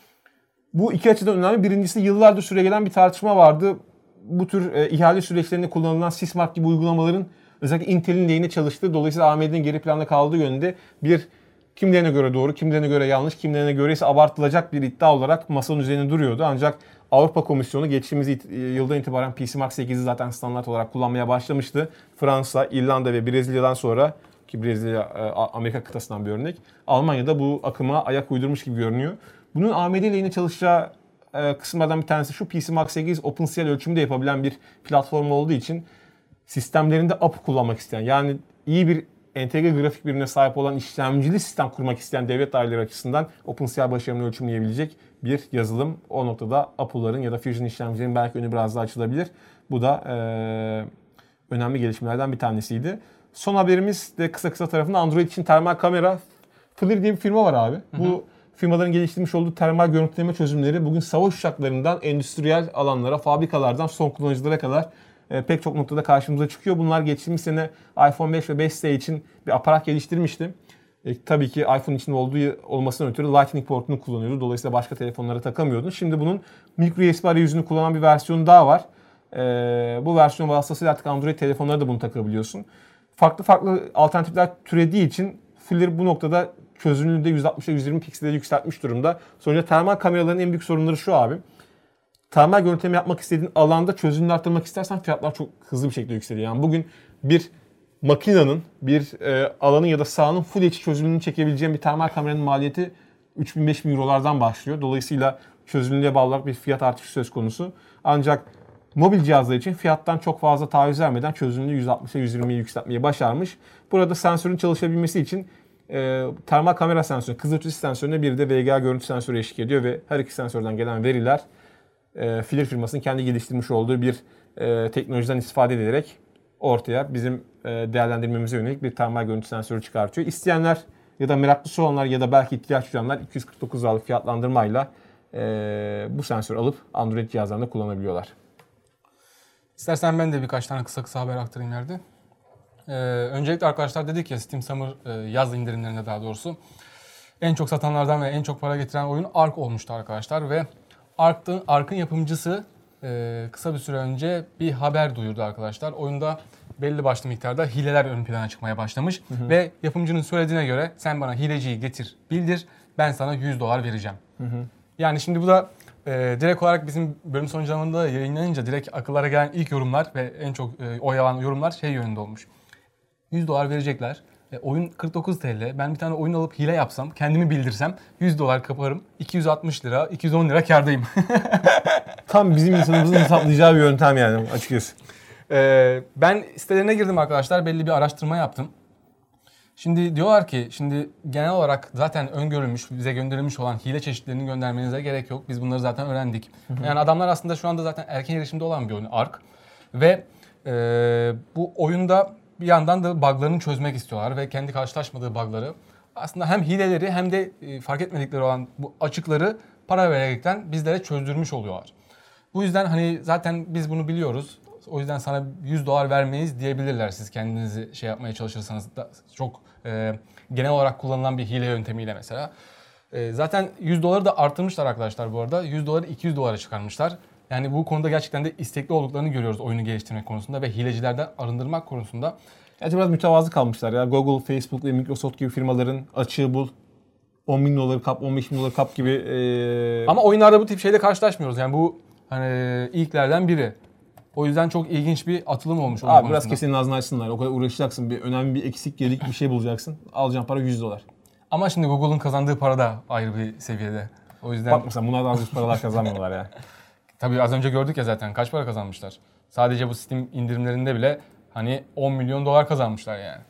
Bu iki açıdan önemli. Birincisi yıllardır süregelen bir tartışma vardı. Bu tür e, ihale süreçlerinde kullanılan Sysmark gibi uygulamaların özellikle Intel'in lehine çalıştığı, dolayısıyla A M D'nin geri planda kaldığı yönünde bir kimlerine göre doğru, kimlerine göre yanlış, kimlerine göre ise abartılacak bir iddia olarak masanın üzerinde duruyordu. Ancak Avrupa Komisyonu geçtiğimiz it- yıldan itibaren P C Max sekizi zaten standart olarak kullanmaya başlamıştı. Fransa, İrlanda ve Brezilya'dan sonra, ki Brezilya e, Amerika kıtasından bir örnek, Almanya'da bu akıma ayak uydurmuş gibi görünüyor. Bunun A M D lehine çalışacağı e, kısımlardan bir tanesi şu: P C Max sekiz OpenCL ölçümü de yapabilen bir platform olduğu için sistemlerinde A P U kullanmak isteyen, yani iyi bir entegre grafik birimine sahip olan işlemcili sistem kurmak isteyen devlet daireleri açısından OpenCL başarımını ölçümleyebilecek bir yazılım. O noktada A P U'ların ya da Fusion işlemcilerin belki önü biraz daha açılabilir. Bu da e, önemli gelişmelerden bir tanesiydi. Son haberimiz de kısa kısa tarafında Android için termal kamera. FLIR diye bir firma var abi. Hı hı. Bu firmaların geliştirmiş olduğu termal görüntüleme çözümleri bugün savaş uçaklarından endüstriyel alanlara, fabrikalardan son kullanıcılara kadar e, pek çok noktada karşımıza çıkıyor. Bunlar geçtiğimiz sene iPhone beş ve beş S için bir aparat geliştirmişti. E, tabii ki iPhone için olduğu olmasından ötürü Lightning portunu kullanıyordu. Dolayısıyla başka telefonlara takamıyordun. Şimdi bunun micro U S B arayüzünü kullanan bir versiyonu daha var. E, bu versiyon vasıtasıyla artık Android telefonlara da bunu takabiliyorsun. Farklı farklı alternatifler türediği için FLIR bu noktada çözünürlüğü de yüz altmışa yüz yirmi piksele yükseltmiş durumda. Sonuçta termal kameraların en büyük sorunları şu abi. Termal görüntüleme yapmak istediğin alanda çözünürlüğü arttırmak istersen fiyatlar çok hızlı bir şekilde yükseliyor. Yani bugün bir makinenin, bir e, alanın ya da sahanın Full H D çözünürlüğünü çekebileceğin bir termal kameranın maliyeti üç bin beş bin eurolardan başlıyor. Dolayısıyla çözünürlüğe bağlı olarak bir fiyat artışı söz konusu. Ancak mobil cihazlar için fiyattan çok fazla taviz vermeden çözünürlüğü yüz altmışa yüz yirmiye yükseltmeyi başarmış. Burada sensörün çalışabilmesi için e, termal kamera sensörü, kızılötesi sensörüne bir de V G A görüntü sensörü eşlik ediyor ve her iki sensörden gelen veriler e, FLIR firmasının kendi geliştirmiş olduğu bir e, teknolojiden istifade edilerek ortaya bizim e, değerlendirmemize yönelik bir termal görüntü sensörü çıkartıyor. İsteyenler ya da meraklısı olanlar ya da belki ihtiyaç duyanlar iki yüz kırk dokuz liralık fiyatlandırmayla e, bu sensörü alıp Android cihazlarında kullanabiliyorlar. İstersen ben de birkaç tane kısa kısa haber aktarayım yerde. Ee, öncelikle arkadaşlar dedik ya, Steam Summer e, yaz indirimlerinde daha doğrusu en çok satanlardan ve en çok para getiren oyun Ark olmuştu arkadaşlar ve Ark'ın Ark'ın yapımcısı e, kısa bir süre önce bir haber duyurdu arkadaşlar. Oyunda belli başlı miktarda hileler ön plana çıkmaya başlamış hı hı. ve yapımcının söylediğine göre sen bana hileciyi getir bildir, ben sana yüz dolar vereceğim. Hı hı. Yani şimdi bu da e, direkt olarak bizim bölüm sonuçlarında yayınlanınca direkt akıllara gelen ilk yorumlar ve en çok e, oy alan yorumlar şey yönünde olmuş. yüz dolar verecekler. E, oyun kırk dokuz TL. Ben bir tane oyun alıp hile yapsam, kendimi bildirsem yüz dolar kaparım. iki yüz altmış lira, iki yüz on lira kârdayım. Tam bizim insanımızın hesaplayacağı bir yöntem yani açıkçası. E, ben sitelerine girdim arkadaşlar. Belli bir araştırma yaptım. Şimdi diyorlar ki, şimdi genel olarak zaten öngörülmüş, bize gönderilmiş olan hile çeşitlerini göndermenize gerek yok. Biz bunları zaten öğrendik. Hı hı. Yani adamlar aslında şu anda zaten erken erişimde olan bir oyun Ark. Ve e, bu oyunda bir yandan da bug'larını çözmek istiyorlar ve kendi karşılaşmadığı bug'ları aslında hem hileleri hem de fark etmedikleri olan bu açıkları para vererekten bizlere çözdürmüş oluyorlar. Bu yüzden hani zaten biz bunu biliyoruz. O yüzden sana yüz dolar vermeyiz diyebilirler siz kendinizi şey yapmaya çalışırsanız da çok e, genel olarak kullanılan bir hile yöntemiyle mesela. E, zaten yüz doları da arttırmışlar arkadaşlar bu arada. yüz doları iki yüz dolara çıkarmışlar. Yani bu konuda gerçekten de istekli olduklarını görüyoruz oyunu geliştirmek konusunda ve hilecilerden arındırmak konusunda. Gerçi biraz mütevazı kalmışlar ya. Google, Facebook ve Microsoft gibi firmaların açığı bul, on bin doları kap, on beş bin doları kap gibi. Ee... Ama oyunlarda bu tip şeyle karşılaşmıyoruz. Yani bu hani ilklerden biri. O yüzden çok ilginç bir atılım olmuş. Abi biraz kesenin ağzını açsınlar. O kadar uğraşacaksın. Bir önemli bir eksik gelik bir şey bulacaksın. Alacağın para yüz dolar. Ama şimdi Google'un kazandığı para da ayrı bir seviyede. O yüzden... Bak mesela bunlar da az yüz paralar kazanmıyorlar ya. Tabii az önce gördük ya zaten kaç para kazanmışlar. Sadece bu Steam indirimlerinde bile hani on milyon dolar kazanmışlar yani.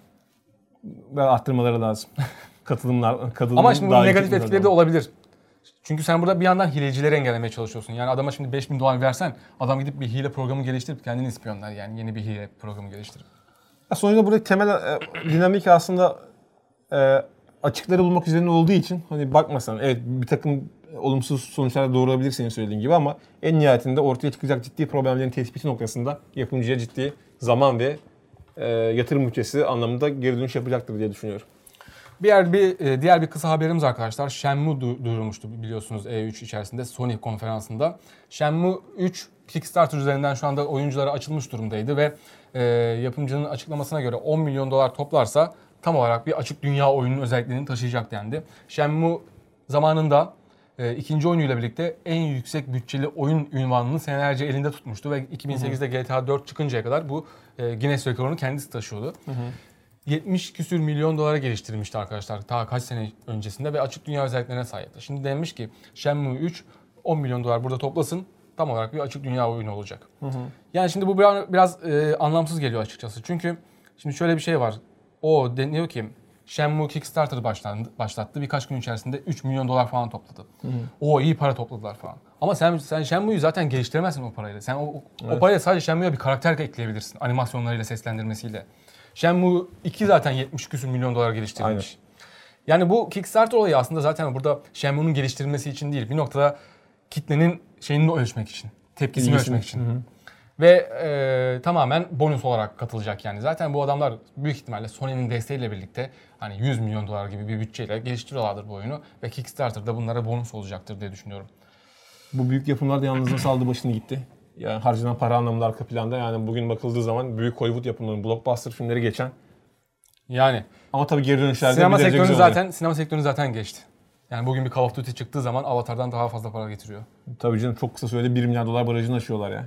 Ve arttırmaları lazım. Katılımlar, katılım Ama şimdi bunun negatif etkileri de olabilir. Çünkü sen burada bir yandan hilecileri engellemeye çalışıyorsun. Yani adama şimdi beş bin dolar versen adam gidip bir hile programı geliştirip kendini ispiyonlar. Yani yeni bir hile programı geliştirip. Ya sonuçta burada temel e, dinamik aslında e, açıkları bulmak üzerine olduğu için hani bakmasan evet bir takım olumsuz sonuçlar doğurabilir senin söylediğin gibi ama en nihayetinde ortaya çıkacak ciddi problemlerin tespiti noktasında yapımcıya ciddi zaman ve e, yatırım bütçesi anlamında geri dönüş yapacaktır diye düşünüyorum. Bir yer bir diğer bir kısa haberimiz arkadaşlar. Shenmue duyurulmuştu biliyorsunuz E üç içerisinde Sony konferansında. Shenmue üç Kickstarter üzerinden şu anda oyunculara açılmış durumdaydı ve e, yapımcının açıklamasına göre on milyon dolar toplarsa tam olarak bir açık dünya oyunun özelliklerini taşıyacak dendi. Shenmue zamanında e, ikinci oyunuyla birlikte en yüksek bütçeli oyun ünvanını senelerce elinde tutmuştu ve iki bin sekizde G T A dört çıkıncaya kadar bu e, Guinness rekorunu kendisi taşıyordu. Hı hı. yetmiş küsür milyon dolara geliştirilmişti arkadaşlar ta kaç sene öncesinde ve açık dünya özelliklerine sahipti. Şimdi denmiş ki Shenmue üç on milyon dolar burada toplasın tam olarak bir açık dünya oyunu olacak. Hı hı. Yani şimdi bu biraz, biraz e, anlamsız geliyor açıkçası. Çünkü şimdi şöyle bir şey var. O deniyor ki Shenmue Kickstarter başlandı, başlattı. Birkaç gün içerisinde üç milyon dolar falan topladı. Hı hı. O iyi para topladılar falan. Ama sen sen Shenmue'yu zaten geliştiremezsin o parayla. Sen o, evet. o parayla sadece Shenmue'ya bir karakter ekleyebilirsin animasyonlarıyla, seslendirmesiyle. Shenmue iki zaten yetmiş küsur milyon dolar geliştirilmiş. Aynen. Yani bu Kickstarter olayı aslında zaten burada Shenmue'nun geliştirilmesi için değil. Bir noktada kitlenin şeyini ölçmek için, tepkisini İlgisini. ölçmek için. Hı hı. Ve e, tamamen bonus olarak katılacak yani. Zaten bu adamlar büyük ihtimalle Sony'nin desteğiyle birlikte hani yüz milyon dolar gibi bir bütçeyle geliştiriyorlardır bu oyunu. Ve Kickstarter'da bunlara bonus olacaktır diye düşünüyorum. Bu büyük yapımlar da yalnız nasıl aldı başını gitti. Yani harcanan para anlamında arka planda yani bugün bakıldığı zaman büyük Hollywood yapımlarının blockbuster filmleri geçen. Yani. Ama tabii geri dönüşlerde sinema sektörünü zaten sinema sektörünü zaten geçti. Yani bugün bir Call of Duty çıktığı zaman Avatar'dan daha fazla para getiriyor. Tabii canım çok kısa sürede bir milyar dolar barajını aşıyorlar ya.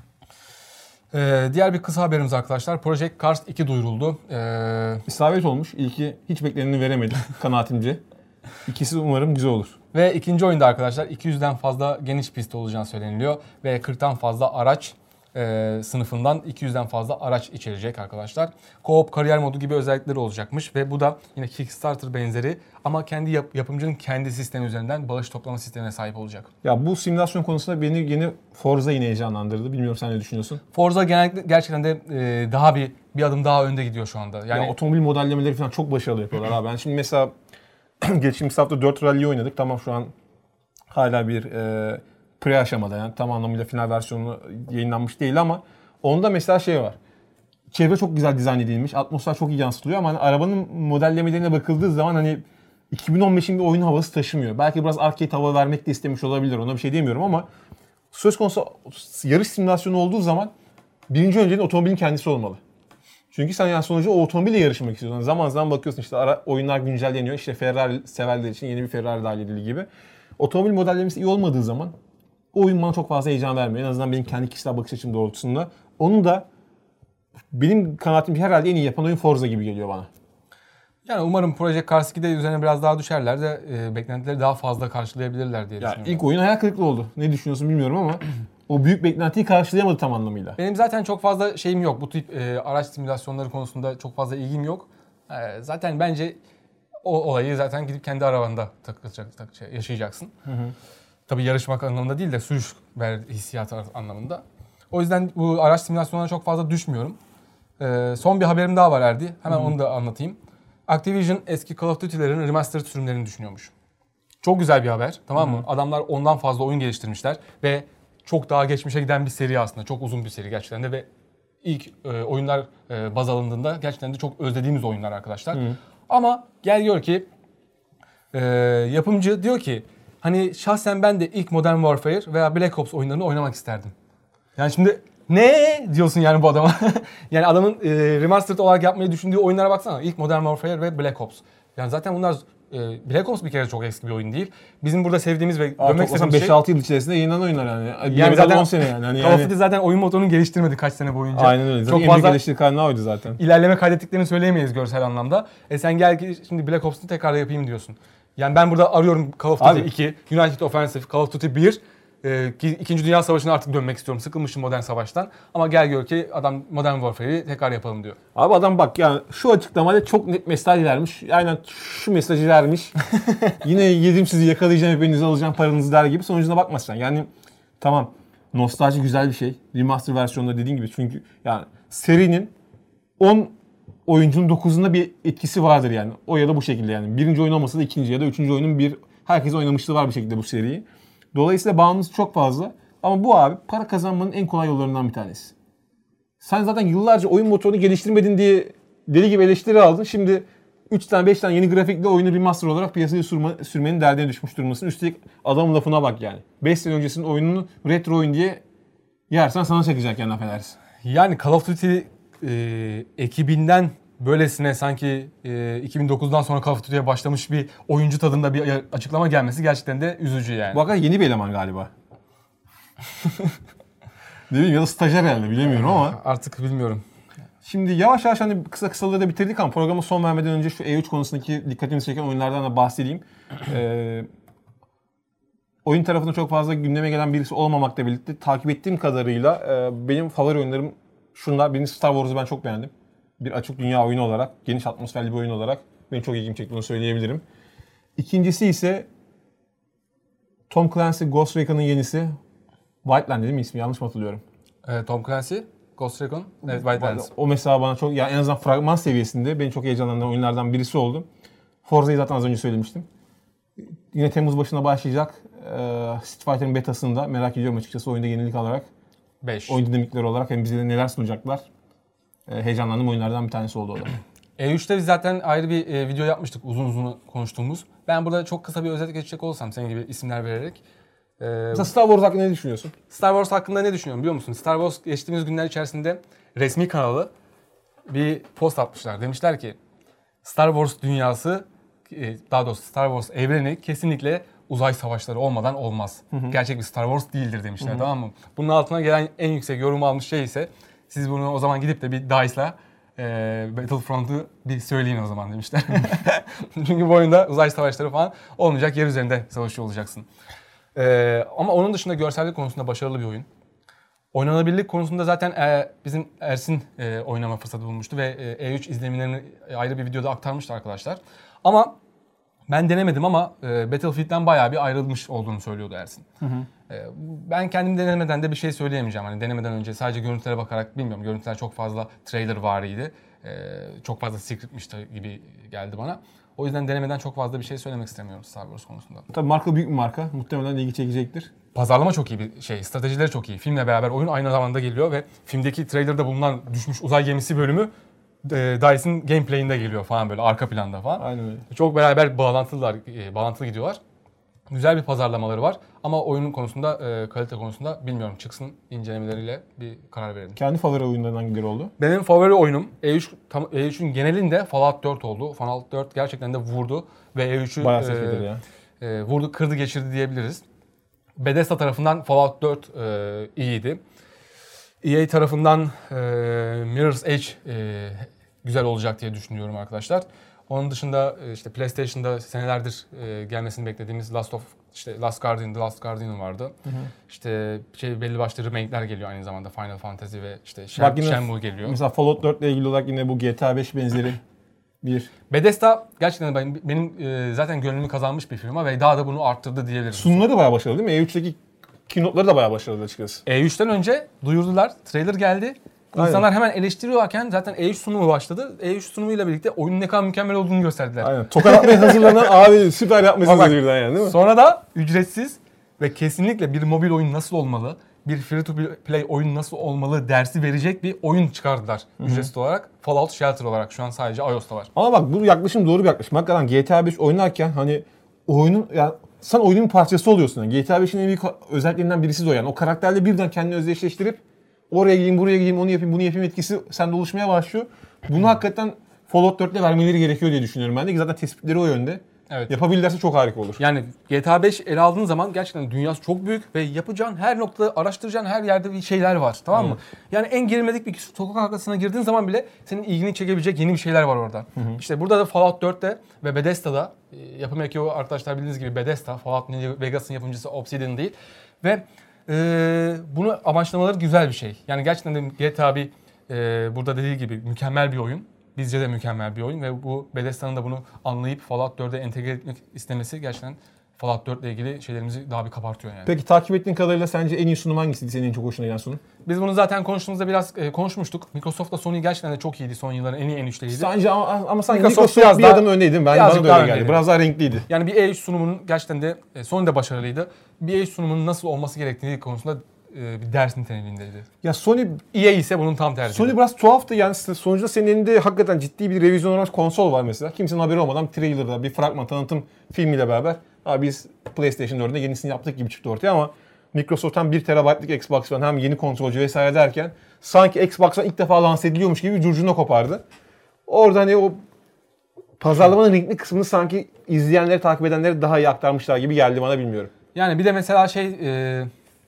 Ee, diğer bir kısa haberimiz arkadaşlar. Project Cars iki duyuruldu. Ee... İsabet olmuş. İlki hiç bekleneni veremedi kanaatimce. İkisi umarım güzel olur. Ve ikinci oyunda arkadaşlar iki yüzden fazla geniş pist olacağını söyleniliyor. Ve kırktan fazla araç e, sınıfından iki yüzden fazla araç içerecek arkadaşlar. Co-op kariyer modu gibi özellikleri olacakmış. Ve bu da yine Kickstarter benzeri ama kendi yap- yapımcının kendi sistemi üzerinden bağış toplama sistemine sahip olacak. Ya bu simülasyon konusunda beni yeni Forza yine heyecanlandırdı. Bilmiyorum sen ne düşünüyorsun? Forza genellikle gerçekten de e, daha bir bir adım daha önde gidiyor şu anda. Yani ya, otomobil modellemeleri falan çok başarılı yapıyorlar abi. Ben şimdi mesela geçtiğimiz hafta dört rally oynadık. Tamam şu an hala bir e, pre aşamada yani tam anlamıyla final versiyonu yayınlanmış değil ama onda mesela şey var. Çevre çok güzel dizayn edilmiş. Atmosfer çok iyi yansıtılıyor ama hani arabanın modellemelerine bakıldığı zaman hani iki bin on beşin bir oyun havası taşımıyor. Belki biraz arcade hava vermek de istemiş olabilir. Ona bir şey demiyorum ama söz konusu yarış simülasyonu olduğu zaman birinci önceliğin otomobilin kendisi olmalı. Çünkü sen yani sonucu o otomobille yarışmak istiyorsun. Zaman zaman bakıyorsun işte ara, oyunlar güncelleniyor. İşte Ferrari severler için yeni bir Ferrari dahil edildiği gibi. Otomobil modellemesi iyi olmadığı zaman o oyun bana çok fazla heyecan vermiyor. En azından benim kendi kişisel bakış açım doğrultusunda. Onu da benim kanaatim herhalde en iyi yapan oyun Forza gibi geliyor bana. Yani umarım Project Cars ikide üzerine biraz daha düşerler de e, beklentileri daha fazla karşılayabilirler diye Ya düşünüyorum. ilk oyun hayal kırıklığı oldu. Ne düşünüyorsun bilmiyorum ama o büyük beklentiyi karşılayamadı tam anlamıyla. Benim zaten çok fazla şeyim yok. Bu tip e, araç simülasyonları konusunda çok fazla ilgim yok. E, zaten bence o olayı zaten gidip kendi arabanda takılacak, tak, şey, yaşayacaksın. Hı hı. Tabii yarışmak anlamında değil de sürüş ver hissiyatı anlamında. O yüzden bu araç simülasyonlarına çok fazla düşmüyorum. E, son bir haberim daha var Erdi. Hemen hı hı. onu da anlatayım. Activision eski Call of Duty'lerin remastered sürümlerini düşünüyormuş. Çok güzel bir haber, tamam mı? Hı hı. Adamlar ondan fazla oyun geliştirmişler ve çok daha geçmişe giden bir seri aslında. Çok uzun bir seri gerçekten de ve ilk e, oyunlar e, baz alındığında gerçekten de çok özlediğimiz oyunlar arkadaşlar. Hı. Ama gel gör ki e, yapımcı diyor ki hani şahsen ben de ilk Modern Warfare veya Black Ops oyunlarını oynamak isterdim. Yani şimdi ne diyorsun yani bu adama? Yani adamın e, remastered olarak yapmayı düşündüğü oyunlara baksana. İlk Modern Warfare ve Black Ops. Yani zaten bunlar e, Black Ops bir kere çok eski bir oyun değil. Bizim burada sevdiğimiz ve dönmek istediğimiz şey beş altı yıl içerisinde yayınlanan oyunlar yani. Yani zaten on sene yani. Hani Call of Duty zaten oyun motorunu geliştirmedi kaç sene boyunca. Aynen öyle. Zaten çok fazla geliştirdiği kaynağı oydu zaten. İlerleme kaydettiklerini söyleyemeyiz görsel anlamda. E sen gel ki şimdi Black Ops'u tekrar yapayım diyorsun. Yani ben burada arıyorum Call of Duty Abi. iki, United Offensive, Call of Duty bir. Ee, İkinci Dünya Savaşı'na artık dönmek istiyorum. Sıkılmışım modern savaştan. Ama gel gör ki adam Modern Warfare'i tekrar yapalım diyor. Abi adam bak yani şu açıklamada çok net mesaj vermiş. Aynen şu mesajı vermiş. Yine yedim sizi yakalayacağım, hepinizi alacağım paranızı der gibi. Sonucuna bakmazsan. Yani tamam nostalji güzel bir şey. Remaster versiyonunda dediğin gibi. Çünkü yani serinin on oyuncunun dokuzunda bir etkisi vardır yani. O ya da bu şekilde yani. Birinci oyun olmasa da ikinci ya da üçüncü oyunun bir herkes oynamışlığı var bir şekilde bu seriyi. Dolayısıyla bağımlısı çok fazla. Ama bu abi para kazanmanın en kolay yollarından bir tanesi. Sen zaten yıllarca oyun motorunu geliştirmedin diye deli gibi eleştiri aldın. Şimdi üç tane beş tane yeni grafikli oyunu remaster olarak piyasaya sürme, sürmenin derdine düşmüş durumdasın. Üstelik adamın lafına bak yani. beş sene öncesinin oyununu retro oyun diye yersen sana çekecek yani affedersin. Yani Call of Duty e, ekibinden böylesine sanki e, iki bin dokuzdan sonra Call of Duty'ye başlamış bir oyuncu tadında bir açıklama gelmesi gerçekten de üzücü yani. Bu arada yeni bir eleman galiba. Ne bileyim ya da stajyer herhalde bilemiyorum ama. Artık bilmiyorum. Şimdi yavaş yavaş hani kısa kısalığı da bitirdik ama programa son vermeden önce şu E üç konusundaki dikkatimizi çeken oyunlardan da bahsedeyim. Ee, oyun tarafında çok fazla gündeme gelen birisi olmamakla birlikte takip ettiğim kadarıyla e, benim favori oyunlarım şunlar. Birincisi Star Wars'u ben çok beğendim. Bir açık dünya oyunu olarak, geniş atmosferli bir oyun olarak benim çok ilgimi çekti, bunu söyleyebilirim. İkincisi ise Tom Clancy Ghost Recon'ın yenisi. Wildland değil mi ismi? Yanlış mı hatırlıyorum? Evet, Tom Clancy, Ghost Recon, evet Wildlands. O mesela bana çok, yani en azından fragman seviyesinde beni çok heyecanlandıran oyunlardan birisi oldu. Forza'yı zaten az önce söylemiştim. Yine Temmuz başına başlayacak. Street Fighter'ın betasında merak ediyorum açıkçası oyunda yenilik alarak. beş. Oyun dinamikleri olarak hem bize de neler sunacaklar. Heyecanlandığım oyunlardan bir tanesi oldu o da. E üçte biz zaten ayrı bir e, video yapmıştık uzun uzun konuştuğumuz. Ben burada çok kısa bir özet geçecek olsam senin gibi isimler vererek. E, Mesela Star Wars hakkında ne düşünüyorsun? Star Wars hakkında ne düşünüyorum biliyor musun? Star Wars geçtiğimiz günler içerisinde resmi kanalı bir post atmışlar. Demişler ki Star Wars dünyası, daha doğrusu Star Wars evreni kesinlikle uzay savaşları olmadan olmaz. Hı hı. Gerçek bir Star Wars değildir demişler, hı hı. Tamam mı? Bunun altına gelen en yüksek yorumu almış şey ise siz bunu o zaman gidip de bir DICE'la e, Battlefront'u bir söyleyin o zaman demişler. Çünkü bu oyunda uzay savaşları falan olmayacak, yer üzerinde savaşıyor olacaksın. E, ama onun dışında görsellik konusunda başarılı bir oyun. Oynanabilirlik konusunda zaten e, bizim Ersin e, oynama fırsatı bulmuştu ve e, E üç izlenimlerini ayrı bir videoda aktarmıştı arkadaşlar. Ama ben denemedim ama e, Battlefield'den bayağı bir ayrılmış olduğunu söylüyordu Ersin. Hı hı. E, ben kendim denemeden de bir şey söyleyemeyeceğim. Hani denemeden önce sadece görüntülere bakarak bilmiyorum. Görüntüler çok fazla trailer varıydı. E, çok fazla secretmiş gibi geldi bana. O yüzden denemeden çok fazla bir şey söylemek istemiyorum Star Wars konusunda. Tabii marka büyük bir marka. Muhtemelen ilgi çekecektir. Pazarlama çok iyi bir şey. Stratejileri çok iyi. Filmle beraber oyun aynı zamanda geliyor ve filmdeki trailerda bulunan düşmüş uzay gemisi bölümü e, DICE'ın gameplay'inde geliyor falan böyle arka planda falan. Aynen öyle. Çok beraber bağlantılılar, e, bağlantılı gidiyorlar. Güzel bir pazarlamaları var ama oyunun konusunda, e, kalite konusunda bilmiyorum. Çıksın incelemeleriyle bir karar verelim. Kendi favori oyunlarından hangileri oldu? Benim favori oyunum E üç, tam, E üçün genelinde Fallout dört oldu. Fallout dört gerçekten de vurdu ve E üç'ü bayağı seslidir e, ya. E, vurdu, kırdı, geçirdi diyebiliriz. Bethesda tarafından Fallout dört e, iyiydi. E A tarafından e, Mirror's Edge e, güzel olacak diye düşünüyorum arkadaşlar. Onun dışında e, işte PlayStation'da senelerdir e, gelmesini beklediğimiz Last of işte Last Guardian, The Last Guardian vardı. Hı hı. İşte şey belli başlı remake'ler geliyor aynı zamanda, Final Fantasy ve işte Shenmue geliyor. Mesela Fallout dört ile ilgili olarak yine bu G T A beş benzeri bir Bethesda gerçekten benim, benim e, zaten gönlümü kazanmış bir firma ve daha da bunu arttırdı diyebilirim. Sunumları da bayağı başarılı değil mi? E üçteki keynote'ları da bayağı başarılı açıkçası. E üçten önce duyurdular, trailer geldi. Aynen. İnsanlar hemen eleştiriyorken zaten E üç sunumu başladı. E üç sunumuyla birlikte oyunun ne kadar mükemmel olduğunu gösterdiler. Aynen. Tokat atmaya hazırlanan abi süper yapmışsınız birden yani değil mi? Sonra da ücretsiz ve kesinlikle bir mobil oyun nasıl olmalı, bir free to play oyun nasıl olmalı dersi verecek bir oyun çıkardılar. Hı-hı. Ücretsiz olarak. Fallout Shelter olarak şu an sadece iOS'ta var. Ama bak bu yaklaşım doğru bir yaklaşım. Hakikaten G T A beş oynarken hani oyunun yani sen oyunun parçası oluyorsun. Yani G T A beşin en büyük özelliklerinden birisi de o yani. O karakterle birden kendini özdeşleştirip oraya gideyim, buraya gideyim, onu yapayım, bunu yapayım etkisi sende oluşmaya başlıyor. Bunu hakikaten Fallout dörtte vermeleri gerekiyor diye düşünüyorum ben de ki zaten tespitleri o yönde. Evet. Yapabilirlerse çok harika olur. Yani G T A beş ele aldığın zaman gerçekten dünyası çok büyük ve yapacağın her noktada, araştıracağın her yerde bir şeyler var, tamam mı? Evet. Yani en girilmedik bir sokak arkasına girdiğin zaman bile senin ilgini çekebilecek yeni bir şeyler var orada. Hı hı. İşte burada da Fallout dörtte ve Bethesda'da, yapım ekibi arkadaşlar bildiğiniz gibi Bethesda, Fallout New Vegas'ın yapımcısı Obsidian değil ve Ee, bunu amaçlamaları güzel bir şey. Yani gerçekten de G T A bir e, burada dediği gibi mükemmel bir oyun. Bizce de mükemmel bir oyun ve bu Bethesda'nın da bunu anlayıp Fallout dörde entegre etmek istemesi gerçekten Fallout dört ile ilgili şeylerimizi daha bir kabartıyor yani. Peki takip ettiğin kadarıyla sence en iyi sunum hangisiydi? Senin en çok hoşuna giden sunum? Biz bunu zaten konuştuğumuzda biraz e, konuşmuştuk. Microsoft'la Sony gerçekten de çok iyiydi. Son yılların en iyi en üçleriydi. Sence ama, ama sanki Microsoft, Microsoft bir adım öndeydi. Ben bana da öyle geldi. Biraz daha renkliydi. Yani bir E üç sunumunun gerçekten de e, Sony de başarılıydı. Bir E üç sunumunun nasıl olması gerektiği konusunda e, bir ders niteliğindeydi. Ya Sony E A ise bunun tam tersi. Sony biraz tuhaftı yani sonuçta senin elinde hakikaten ciddi bir revizyon olmuş konsol var mesela. Kimsenin haberi olmadan bir trailer'da bir fragman tanıtım filmiyle beraber abi biz PlayStation dörtte yenisini yaptık gibi çıktı ortaya ama Microsoft hem bir terabaytlık Xbox One hem yeni konsolcu vesaire derken sanki Xbox One ilk defa lanse ediliyormuş gibi bir curcuna kopardı. Orada hani o pazarlamanın renkli kısmını sanki izleyenleri, takip edenleri daha iyi aktarmışlar gibi geldi bana, bilmiyorum. Yani bir de mesela şey e,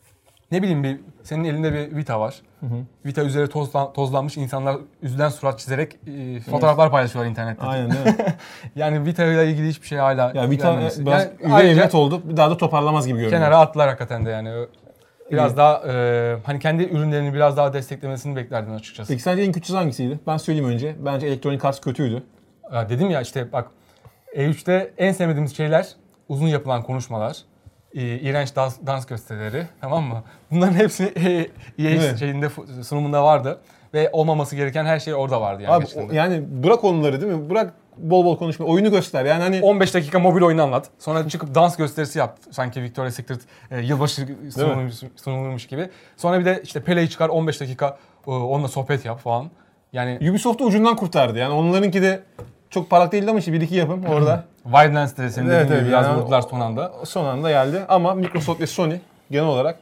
ne bileyim bir senin elinde bir Vita var. Hı hı. Vita üzeri tozlan, tozlanmış insanlar üzülen surat çizerek e, fotoğraflar evet. paylaşıyorlar internette. Aynen değil mi? Yani Vita ile ilgili hiçbir şey hala ya Vita biraz yani, üvey evlat oldu. Bir daha da toparlamaz gibi görünüyor. Kenara attılar hakikaten de yani. Biraz evet. daha e, hani kendi ürünlerini biraz daha desteklemesini beklerdim açıkçası. Peki sence en kötüsü hangisiydi? Ben söyleyeyim önce. Bence Electronic Arts kötüydü. Ya dedim ya işte bak E üçte en sevmediğimiz şeyler uzun yapılan konuşmalar, iğrenç dans, dans gösterileri, tamam mı? Bunların hepsi E A şeyinde sunumunda vardı ve olmaması gereken her şey orada vardı yani. Abi, o, yani bırak onları değil mi? Bırak bol bol konuşma, oyunu göster. Yani hani on beş dakika mobil oyunu anlat. Sonra çıkıp dans gösterisi yap. Sanki Victoria's Secret e, yılbaşı sunumuymuş, sunumuymuş gibi. Sonra bir de işte Pele'yi çıkar on beş dakika e, onunla sohbet yap falan. Yani Ubisoft'u ucundan kurtardı. Yani onlarınki de çok parlak değildi ama işte bir iki yapım orada. Wildlands'te senin dediğin evet, gibi biraz yani vurdular son anda. Son anda geldi ama Microsoft ve Sony genel olarak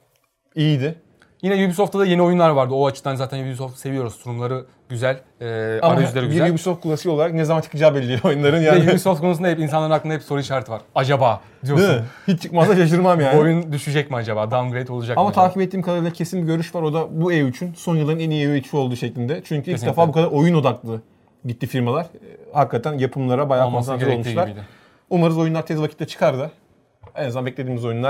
iyiydi. Yine Ubisoft'ta da yeni oyunlar vardı. O açıdan zaten Ubisoft seviyoruz. Sunumları güzel, e, arayüzleri güzel. Bir Ubisoft klasiği olarak ne zaman çıkacağı belli oyunların. Yani. Ve Ubisoft konusunda hep insanların aklında hep soru işareti var. Acaba diyorsun. Hiç çıkmazsa şaşırmam yani. Oyun düşecek mi acaba? Downgrade olacak Ama mı? Ama takip ettiğim kadarıyla kesin bir görüş var. O da bu E üçün son yılların en iyi E üçü olduğu şeklinde. Çünkü kesinlikle. ilk defa bu kadar oyun odaklı gitti firmalar. Hakikaten yapımlara bayağı konsantre olmuşlar. Gibiydi. Umarız oyunlar tez vakitte çıkar da en azından beklediğimiz oyunlar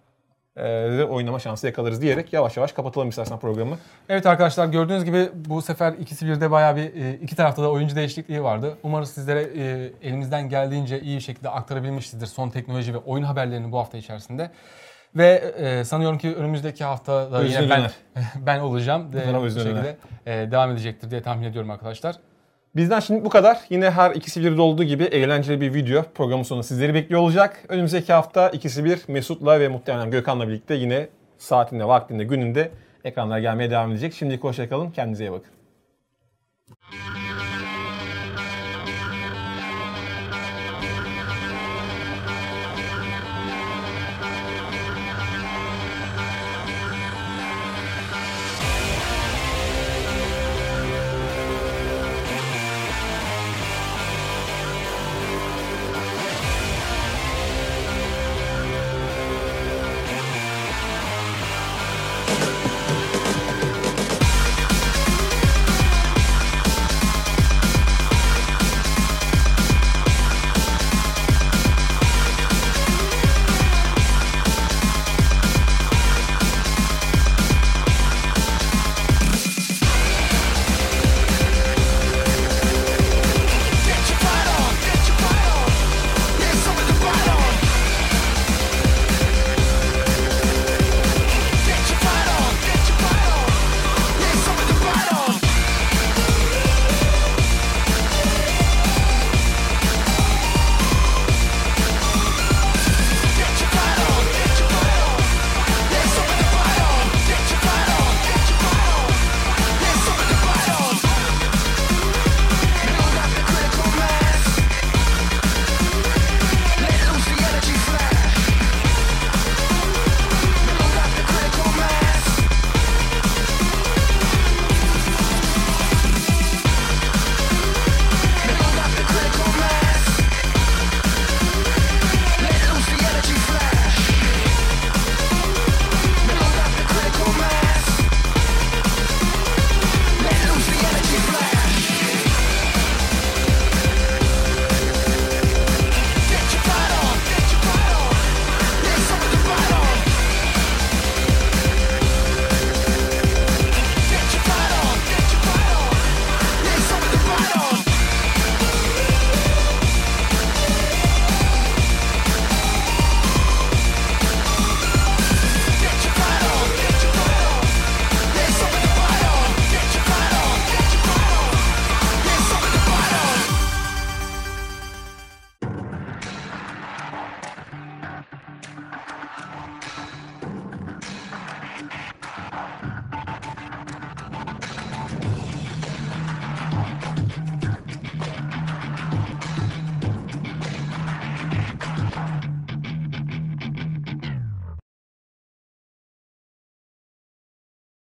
e, oynama şansı yakalarız diyerek yavaş yavaş kapatalım istersen programı. Evet arkadaşlar, gördüğünüz gibi bu sefer ikisi birde bayağı bir iki tarafta da oyuncu değişikliği vardı. Umarız sizlere e, elimizden geldiğince iyi bir şekilde aktarabilmişizdir son teknoloji ve oyun haberlerini bu hafta içerisinde. Ve e, sanıyorum ki önümüzdeki hafta da yine ben, ben olacağım. De, bu şekilde e, devam edecektir diye tahmin ediyorum arkadaşlar. Bizden şimdi bu kadar. Yine her ikisi birde olduğu gibi eğlenceli bir video programın sonunda sizleri bekliyor olacak. Önümüzdeki hafta ikisi bir Mesut'la ve muhtemelen Gökhan'la birlikte yine saatinde, vaktinde, gününde ekranlara gelmeye devam edecek. Şimdilik hoşça kalın. Kendinize iyi bakın.